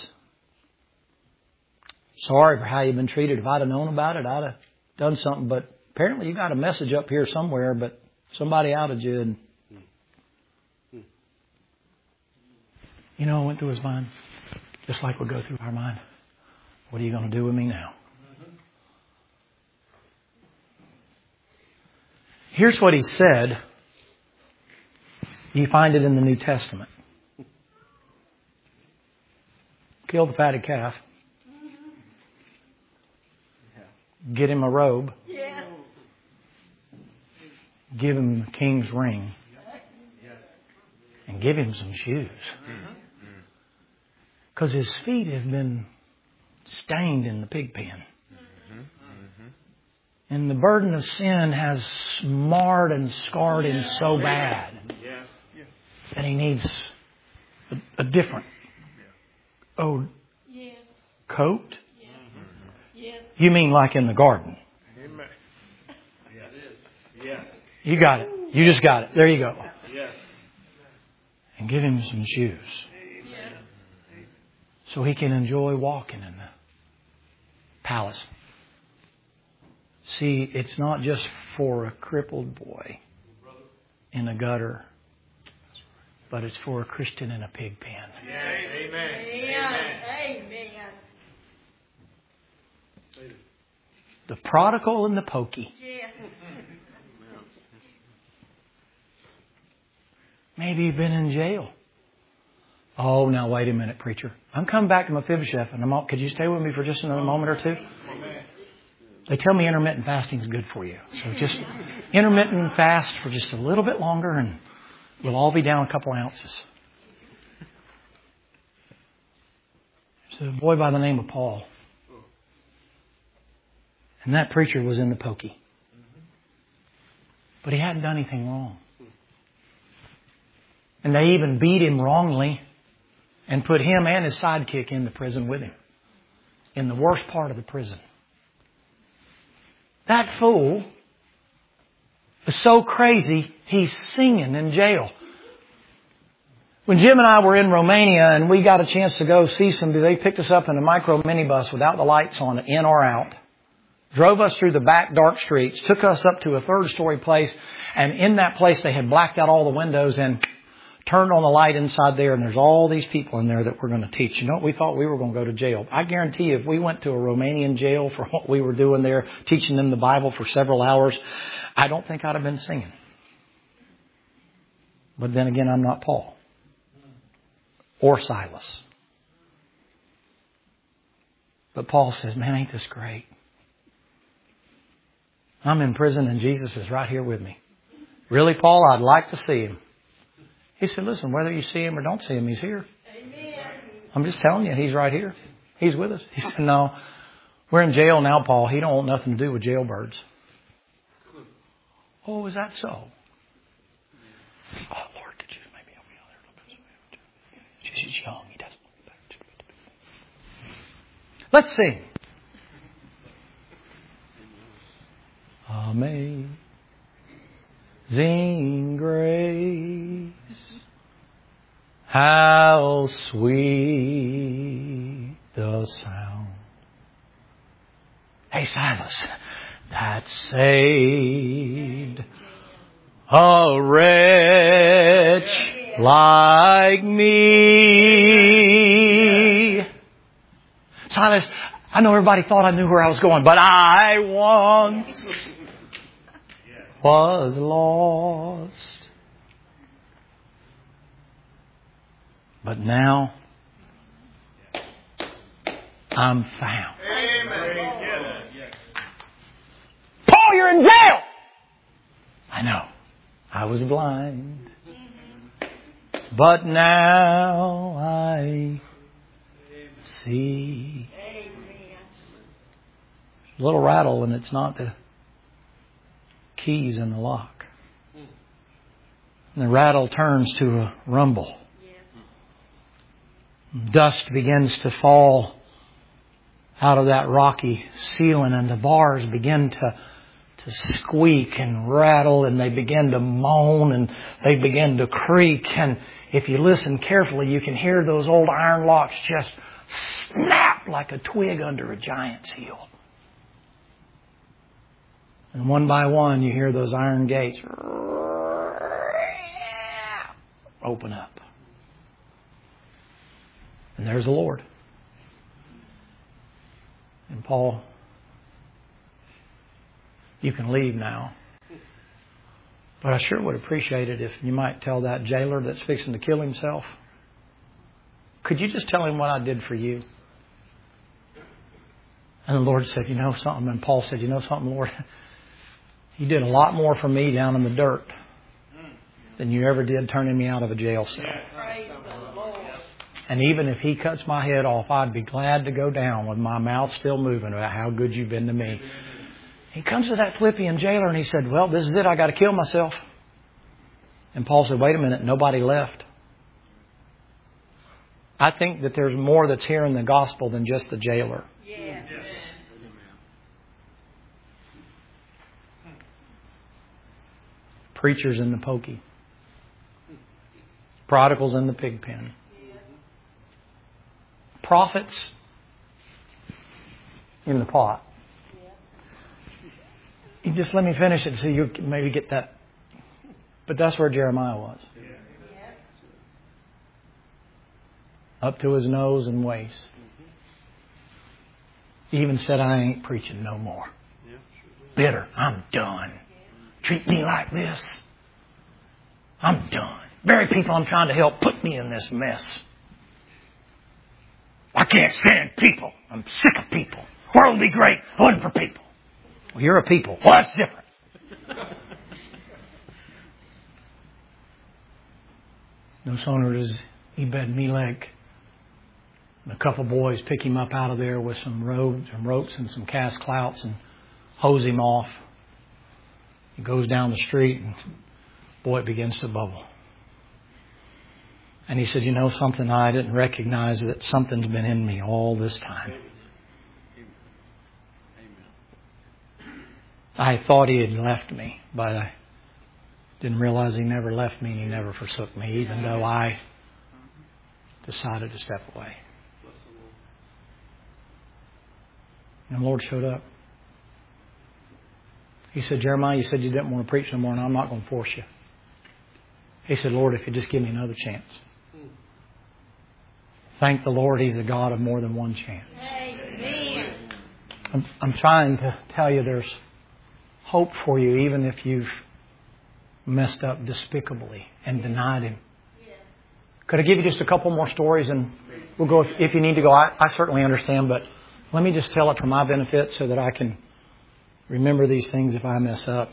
Sorry for how you've been treated. If I'd have known about it, I'd have done something. But apparently you got a message up here somewhere, but somebody outed you. And You know what went through his mind? Just like would go through our mind. What are you going to do with me now? Here's what he said. You find it in the New Testament. Kill the fatted calf. Get him a robe. Yeah. Give him the king's ring. And give him some shoes. Because his feet have been stained in the pig pen. And the burden of sin has marred and scarred him so bad that he needs a different coat. You mean like in the garden? You got it. You just got it. There you go. And give him some shoes so he can enjoy walking in the palace. See, it's not just for a crippled boy in a gutter, but it's for a Christian in a pig pen. Amen. The prodigal and the pokey. Maybe you've been in jail. Oh, now wait a minute, preacher. I'm coming back to Mephibosheth, and could you stay with me for just another moment or two? They tell me intermittent fasting is good for you. So just intermittent fast for just a little bit longer and we'll all be down a couple ounces. There's a boy by the name of Paul. And that preacher was in the pokey. But he hadn't done anything wrong. And they even beat him wrongly and put him and his sidekick in the prison with him. In the worst part of the prison. That fool is so crazy, he's singing in jail. When Jim and I were in Romania and we got a chance to go see somebody, they picked us up in a micro minibus without the lights on it, in or out. Drove us through the back dark streets, took us up to a third-story place, and in that place they had blacked out all the windows and turned on the light inside there, and there's all these people in there that we're going to teach. You know what? We thought we were going to go to jail. I guarantee you, if we went to a Romanian jail for what we were doing there, teaching them the Bible for several hours, I don't think I'd have been singing. But then again, I'm not Paul. Or Silas. But Paul says, man, ain't this great? I'm in prison and Jesus is right here with me. Really, Paul? I'd like to see him. He said, listen, whether you see him or don't see him, he's here. Amen. I'm just telling you, he's right here. He's with us. He said, no, we're in jail now, Paul. He don't want nothing to do with jailbirds. Oh, is that so? Oh, Lord, could you maybe help me out there a little bit? She's young. He doesn't. Let's sing. Amazing grace. How sweet the sound. Hey, Silas, that saved a wretch like me. Silas, I know everybody thought I knew where I was going, but I once was lost. But now I'm found. Amen. Paul, you're in jail! I know. I was blind. But now I see. A little rattle and it's not the keys in the lock. And the rattle turns to a rumble. Dust begins to fall out of that rocky ceiling and the bars begin to squeak and rattle and they begin to moan and they begin to creak. And if you listen carefully, you can hear those old iron locks just snap like a twig under a giant's heel. And one by one, you hear those iron gates open up. And there's the Lord. And Paul, you can leave now. But I sure would appreciate it if you might tell that jailer that's fixing to kill himself, could you just tell him what I did for you? And the Lord said, you know something? And Paul said, you know something, Lord? You did a lot more for me down in the dirt than you ever did turning me out of a jail cell. Praise the Lord. And even if He cuts my head off, I'd be glad to go down with my mouth still moving about how good you've been to me. He comes to that Philippian jailer and he said, well, this is it. I got to kill myself. And Paul said, wait a minute. Nobody left. I think that there's more that's hearing the gospel than just the jailer. Yes. Preachers in the pokey. Prodigals in the pig pen. Prophets in the pot. You just let me finish it so you maybe get that. But that's where Jeremiah was. Up to his nose and waist. He even said, I ain't preaching no more. Bitter. I'm done. Treat me like this. I'm done. Very people I'm trying to help put me in this mess. I can't stand people. I'm sick of people. World would be great. I wasn't for people. Well, you're a people. Well, that's different. No sooner does Ebed-Melech and a couple boys pick him up out of there with some ropes and some cast clouts and hose him off. He goes down the street and boy, it begins to bubble. And he said, you know something, I didn't recognize that something's been in me all this time. I thought He had left me, but I didn't realize He never left me and He never forsook me, even though I decided to step away. And the Lord showed up. He said, Jeremiah, you said you didn't want to preach no more, and I'm not going to force you. He said, Lord, if you just give me another chance. Thank the Lord, He's a God of more than one chance. Amen. I'm trying to tell you there's hope for you, even if you've messed up despicably and denied Him. Could I give you just a couple more stories and we'll go if you need to go. I certainly understand, but let me just tell it for my benefit so that I can remember these things if I mess up.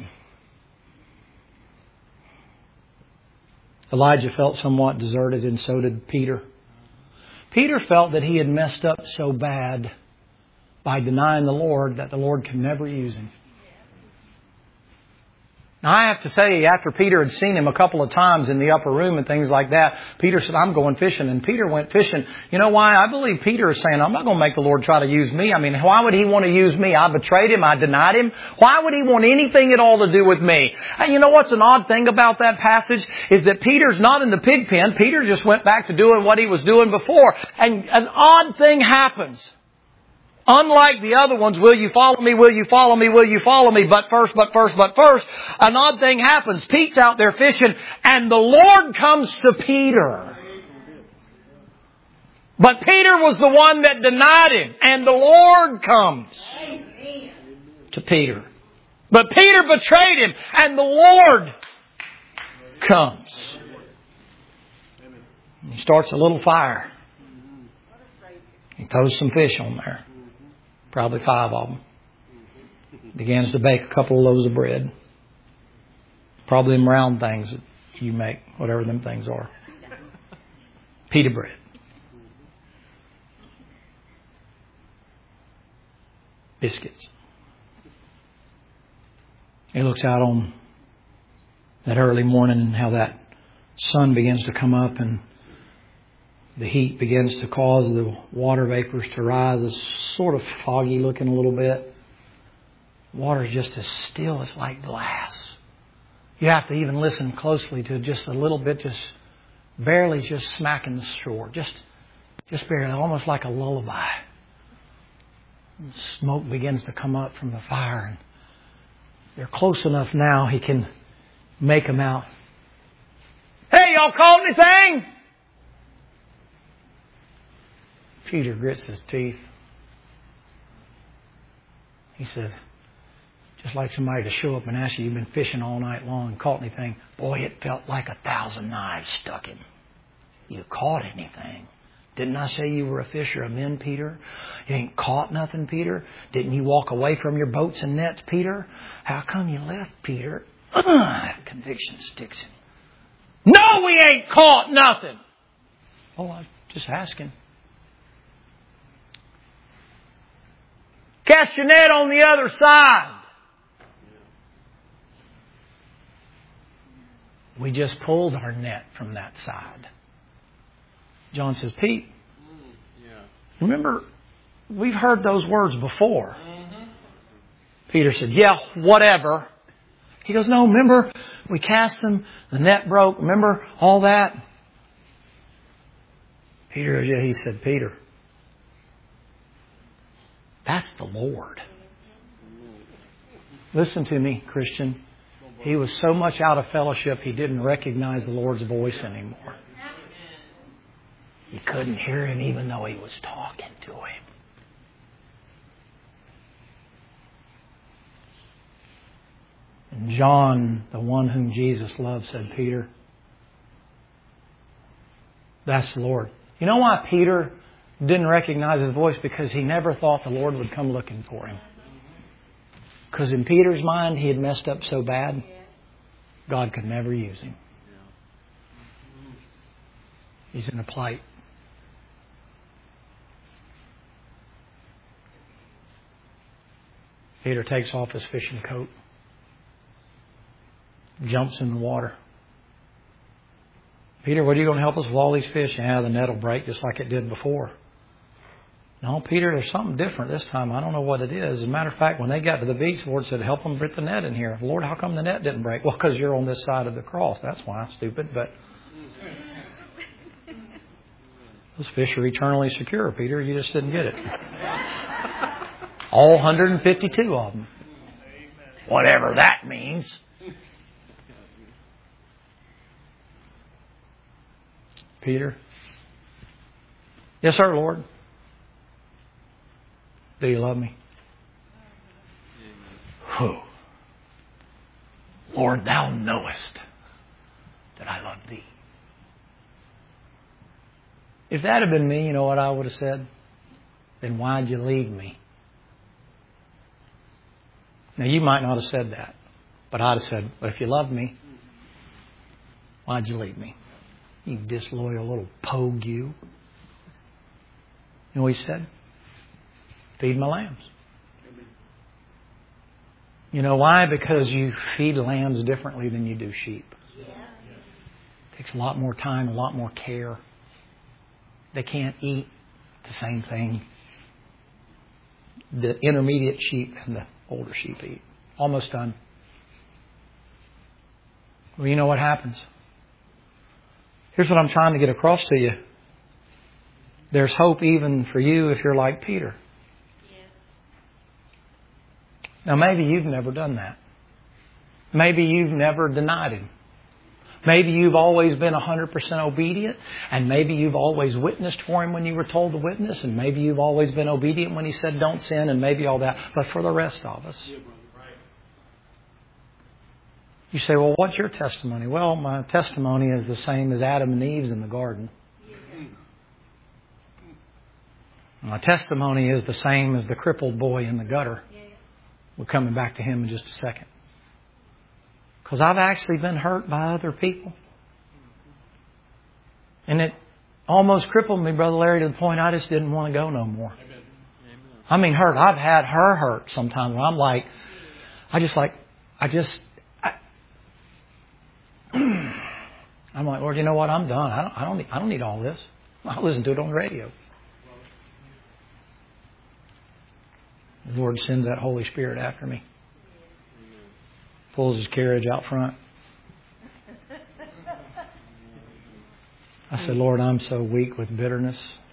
Elijah felt somewhat deserted, and so did Peter. Peter felt that he had messed up so bad by denying the Lord that the Lord could never use him. Now, I have to say, after Peter had seen him a couple of times in the upper room and things like that, Peter said, I'm going fishing. And Peter went fishing. You know why? I believe Peter is saying, I'm not going to make the Lord try to use me. I mean, why would He want to use me? I betrayed Him. I denied Him. Why would He want anything at all to do with me? And you know what's an odd thing about that passage is that Peter's not in the pig pen. Peter just went back to doing what he was doing before. And an odd thing happens. Unlike the other ones, will you follow me, will you follow me, will you follow me, but first, an odd thing happens. Pete's out there fishing and the Lord comes to Peter. But Peter was the one that denied Him, and the Lord comes to Peter. But Peter betrayed Him, and the Lord comes. He starts a little fire. He throws some fish on there. Probably 5 of them. Begins to bake a couple of loaves of bread. Probably them round things that you make, whatever them things are. Pita bread. Biscuits. He looks out on that early morning and how that sun begins to come up and the heat begins to cause the water vapors to rise. It's sort of foggy looking a little bit. Water is just as still as like glass. You have to even listen closely to just a little bit, just barely just smacking the shore. Just barely, almost like a lullaby. And smoke begins to come up from the fire. And they're close enough now he can make them out. Hey, y'all caught anything? Peter grits his teeth. He says, just like somebody to show up and ask you, you've been fishing all night long and caught anything. Boy, it felt like 1,000 knives stuck him. You caught anything? Didn't I say you were a fisher of men, Peter? You ain't caught nothing, Peter? Didn't you walk away from your boats and nets, Peter? How come you left, Peter? That conviction sticks him. No, we ain't caught nothing. Oh, I'm just asking. Cast your net on the other side. We just pulled our net from that side. John says, Pete, remember, we've heard those words before. Peter said, yeah, whatever. He goes, no, remember, we cast them, the net broke, remember all that? He said, Peter, that's the Lord. Listen to me, Christian. He was so much out of fellowship, he didn't recognize the Lord's voice anymore. He couldn't hear Him even though He was talking to him. And John, the one whom Jesus loved, said, Peter, that's the Lord. You know why Peter didn't recognize His voice? Because he never thought the Lord would come looking for him. Because in Peter's mind, he had messed up so bad, God could never use him. He's in a plight. Peter takes off his fishing coat, jumps in the water. Peter, what are you going to help us with all these fish? Yeah, the net will break just like it did before. No, Peter, there's something different this time. I don't know what it is. As a matter of fact, when they got to the beach, the Lord said, help them put the net in here. Lord, how come the net didn't break? Well, because you're on this side of the cross. That's why. Stupid. But those fish are eternally secure, Peter. You just didn't get it. All 152 of them. Whatever that means. Peter. Yes, sir, Lord. Do you love me? Whew. Lord, thou knowest that I love thee. If that had been me, you know what I would have said? Then why'd you leave me? Now, you might not have said that. But I'd have said, well, if you loved me, why'd you leave me? You disloyal little pogue, you. You know what he said? Feed my lambs. You know why? Because you feed lambs differently than you do sheep. It takes a lot more time, a lot more care. They can't eat the same thing the intermediate sheep and the older sheep eat. Almost done. Well, you know what happens? Here's what I'm trying to get across to you. There's hope even for you if you're like Peter. Now, maybe you've never done that. Maybe you've never denied Him. Maybe you've always been 100% obedient, and maybe you've always witnessed for Him when you were told to witness, and maybe you've always been obedient when He said don't sin, and maybe all that. But for the rest of us, you say, well, what's your testimony? Well, my testimony is the same as Adam and Eve's in the garden. My testimony is the same as the crippled boy in the gutter. We're coming back to him in just a second. Because I've actually been hurt by other people. And it almost crippled me, Brother Larry, to the point I just didn't want to go no more. I mean, hurt. I've had her hurt sometimes where I'm like, I'm like, Lord, you know what? I'm done. I don't need all this. I'll listen to it on the radio. The Lord sends that Holy Spirit after me. Pulls His carriage out front. I said, Lord, I'm so weak with bitterness.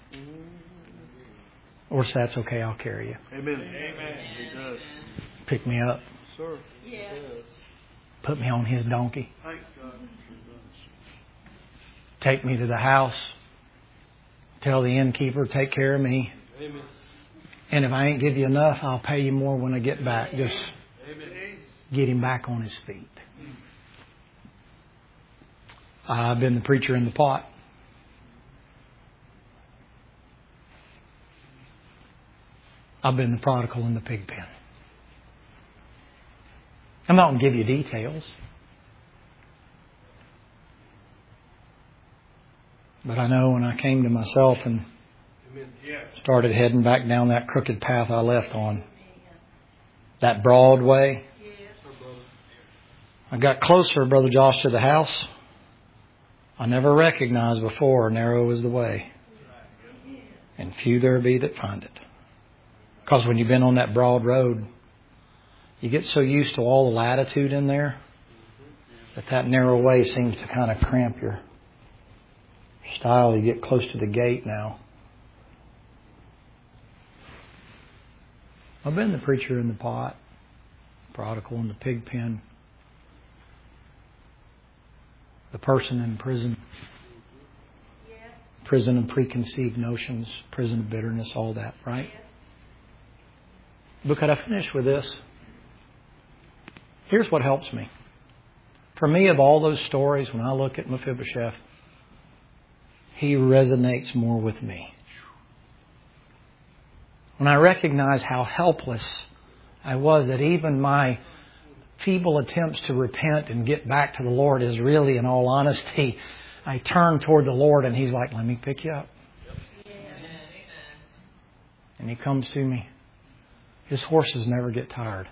Lord said, that's okay, I'll carry you. Amen. Amen. He does. Pick me up. Sir. Yeah. Put me on His donkey. Thank God. Take me to the house Tell the innkeeper, take care of me. Amen. And if I ain't give you enough, I'll pay you more when I get back. Just Amen. get him back on his feet. I've been the preacher in the pot. I've been the prodigal in the pig pen. I'm not going to give you details. But I know when I came to myself and Amen. Yes. started heading back down that crooked path I left on, that broad way, I got closer, Brother Josh, to the house. I never recognized before narrow is the way, and few there be that find it. Because when you've been on that broad road, you get so used to all the latitude in there that narrow way seems to kind of cramp your style. You get close to the gate now. I've been the preacher in the pot, prodigal in the pig pen, the person in prison, prison of preconceived notions, prison of bitterness, all that, right? But could I finish with this? Here's what helps me. For me, of all those stories, when I look at Mephibosheth, he resonates more with me. When I recognize how helpless I was, that even my feeble attempts to repent and get back to the Lord is really, in all honesty, I turn toward the Lord and He's like, let me pick you up. And He comes to me. His horses never get tired.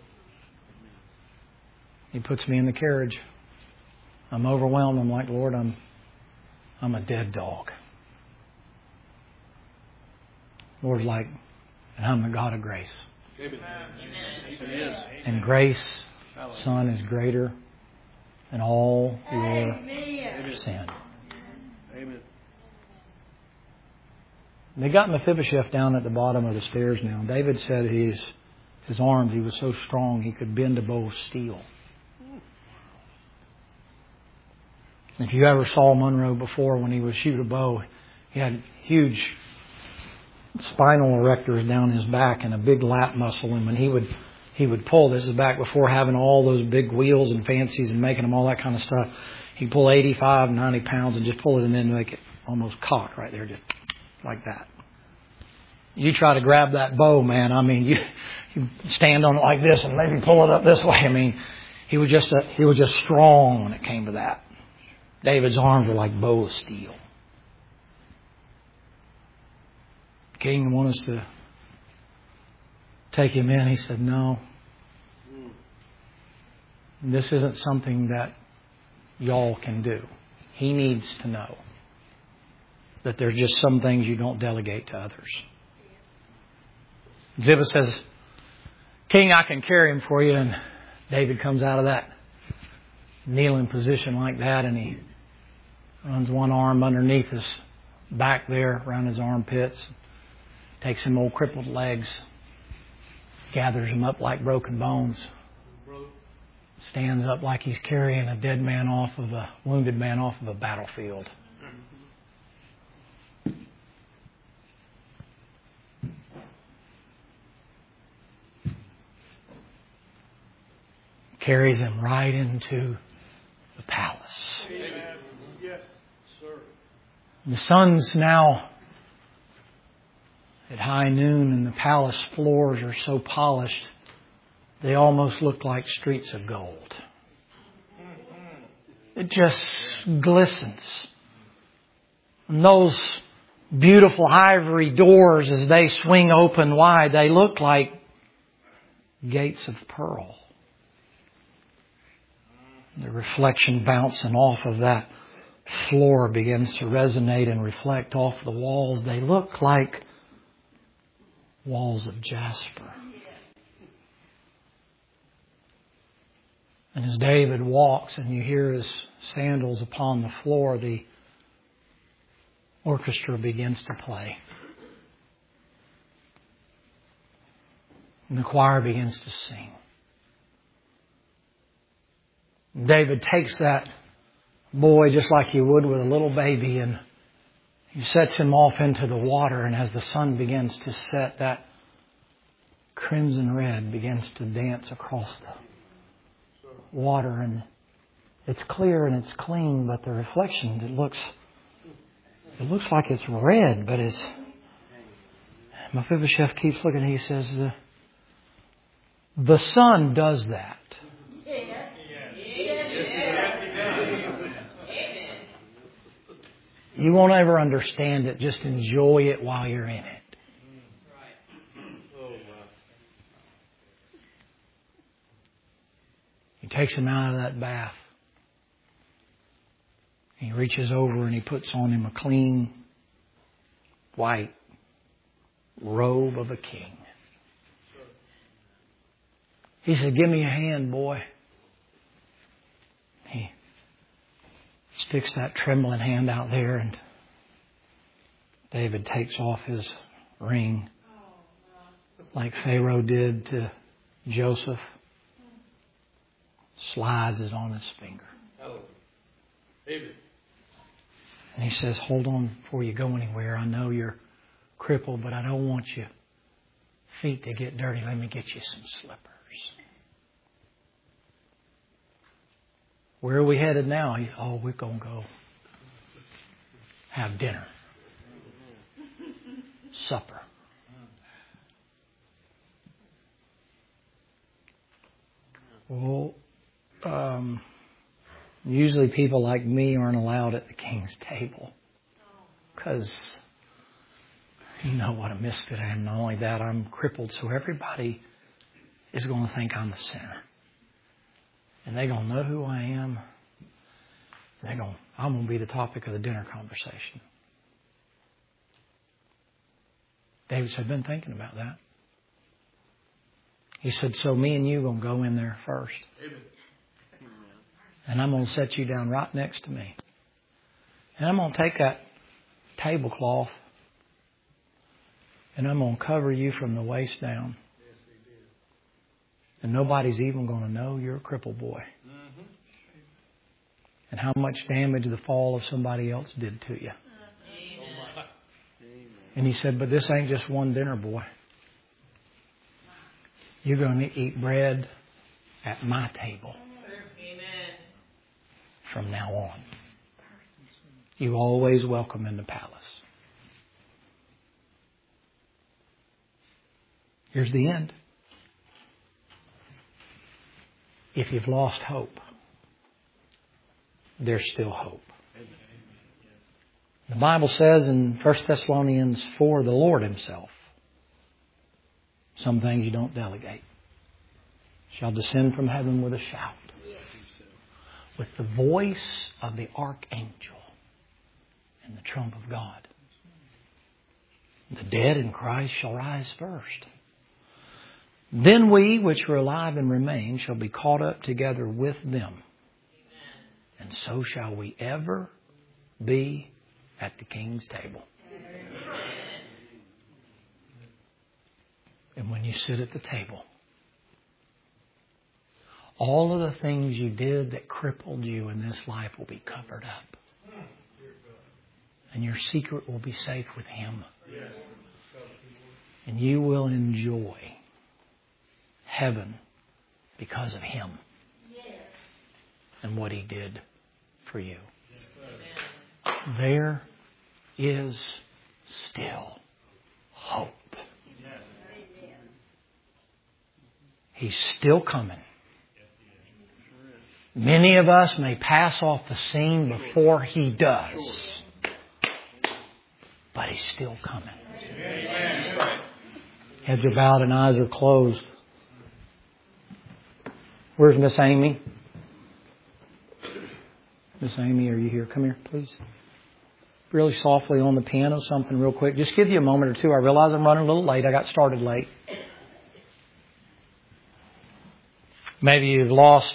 He puts me in the carriage. I'm overwhelmed. I'm like, Lord, I'm a dead dog. Lord's like, and I'm the God of grace. Amen. And grace, Son, is greater than all your sin. Amen. They got Mephibosheth down at the bottom of the stairs now. David said his arms, he was so strong he could bend a bow of steel. If you ever saw Monroe before when he would shoot a bow, he had huge spinal erectors down his back and a big lat muscle. And when he would pull, this is back before having all those big wheels and fancies and making them all that kind of stuff. He'd pull 85, 90 pounds and just pull it and then make it almost cock right there, just like that. You try to grab that bow, man. I mean, you stand on it like this and maybe pull it up this way. I mean, he was just strong when it came to that. David's arms were like bow of steel. The king wanted us to take him in. He said, no. This isn't something that y'all can do. He needs to know that there's just some things you don't delegate to others. Ziba says, King, I can carry him for you. And David comes out of that kneeling position like that, and he runs one arm underneath his back there, around his armpits, takes some old crippled legs, gathers them up like broken bones, stands up like he's carrying a dead man wounded man off of a battlefield. Carries him right into the palace. Amen. Yes, sir. The sun's now at high noon and the palace floors are so polished they almost look like streets of gold. It just glistens. And those beautiful ivory doors, as they swing open wide, they look like gates of pearl. The reflection bouncing off of that floor begins to resonate and reflect off the walls. They look like walls of jasper. And as David walks and you hear his sandals upon the floor, the orchestra begins to play. And the choir begins to sing. David takes that boy just like he would with a little baby and He sets him off into the water, and as the sun begins to set, that crimson red begins to dance across the water, and it's clear and it's clean, but the reflection, it looks like it's red, but it's... Mephibosheth keeps looking, he says, the sun does that. You won't ever understand it. Just enjoy it while you're in it. He takes him out of that bath. He reaches over and he puts on him a clean, white robe of a king. He said, give me a hand, boy. He sticks that trembling hand out there, and David takes off his ring like Pharaoh did to Joseph, slides it on his finger. And he says, hold on before you go anywhere. I know you're crippled, but I don't want your feet to get dirty. Let me get you some slippers. Where are we headed now? We're going to go have dinner. Supper. Well, usually people like me aren't allowed at the king's table. Because you know what a misfit I am. Not only that, I'm crippled, so everybody is going to think I'm the sinner. And they're going to know who I am. I'm going to be the topic of the dinner conversation. David said, I've been thinking about that. He said, so me and you are going to go in there first. And I'm going to set you down right next to me. And I'm going to take that tablecloth and I'm going to cover you from the waist down. And nobody's even going to know you're a crippled boy. Mm-hmm. And how much damage the fall of somebody else did to you. Amen. And he said, but this ain't just one dinner, boy. You're going to eat bread at my table. Amen. From now on. You're always welcome in the palace. Here's the end. If you've lost hope, there's still hope. The Bible says in 1 Thessalonians 4, the Lord Himself, some things you don't delegate, shall descend from heaven with a shout, with the voice of the archangel and the trump of God. The dead in Christ shall rise first. Then we, which are alive and remain, shall be caught up together with them. And so shall we ever be at the King's table. And when you sit at the table, all of the things you did that crippled you in this life will be covered up. And your secret will be safe with Him. And you will enjoy heaven because of Him and what He did for you. There is still hope. He's still coming. Many of us may pass off the scene before He does, but He's still coming. Heads are bowed and eyes are closed. Where's Miss Amy? Miss Amy, are you here? Come here, please. Really softly on the piano, something real quick. Just give you a moment or two. I realize I'm running a little late. I got started late. Maybe you've lost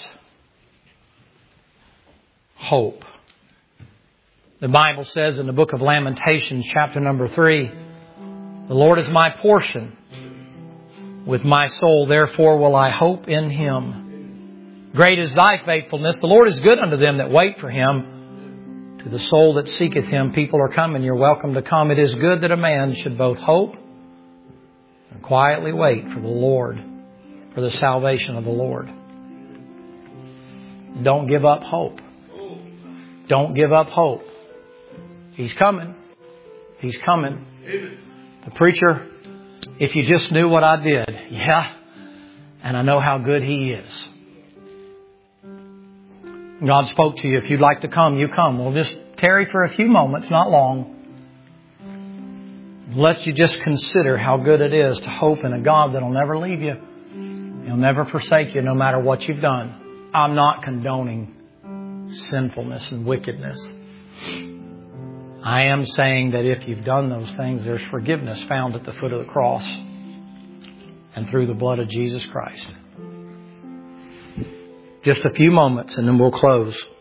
hope. The Bible says in the book of Lamentations, chapter number 3, the Lord is my portion. With my soul, therefore, will I hope in Him. Great is thy faithfulness. The Lord is good unto them that wait for Him, to To the soul that seeketh Him, people are coming. You're welcome to come. It is good that a man should both hope and quietly wait for the Lord, for the salvation of the Lord. Don't give up hope. Don't give up hope. He's coming. He's coming. The preacher, if you just knew what I did, yeah, and I know how good He is. God spoke to you. If you'd like to come, you come. We'll just tarry for a few moments, not long. Let you just consider how good it is to hope in a God that'll never leave you. He'll never forsake you no matter what you've done. I'm not condoning sinfulness and wickedness. I am saying that if you've done those things, there's forgiveness found at the foot of the cross and through the blood of Jesus Christ. Just a few moments and then we'll close.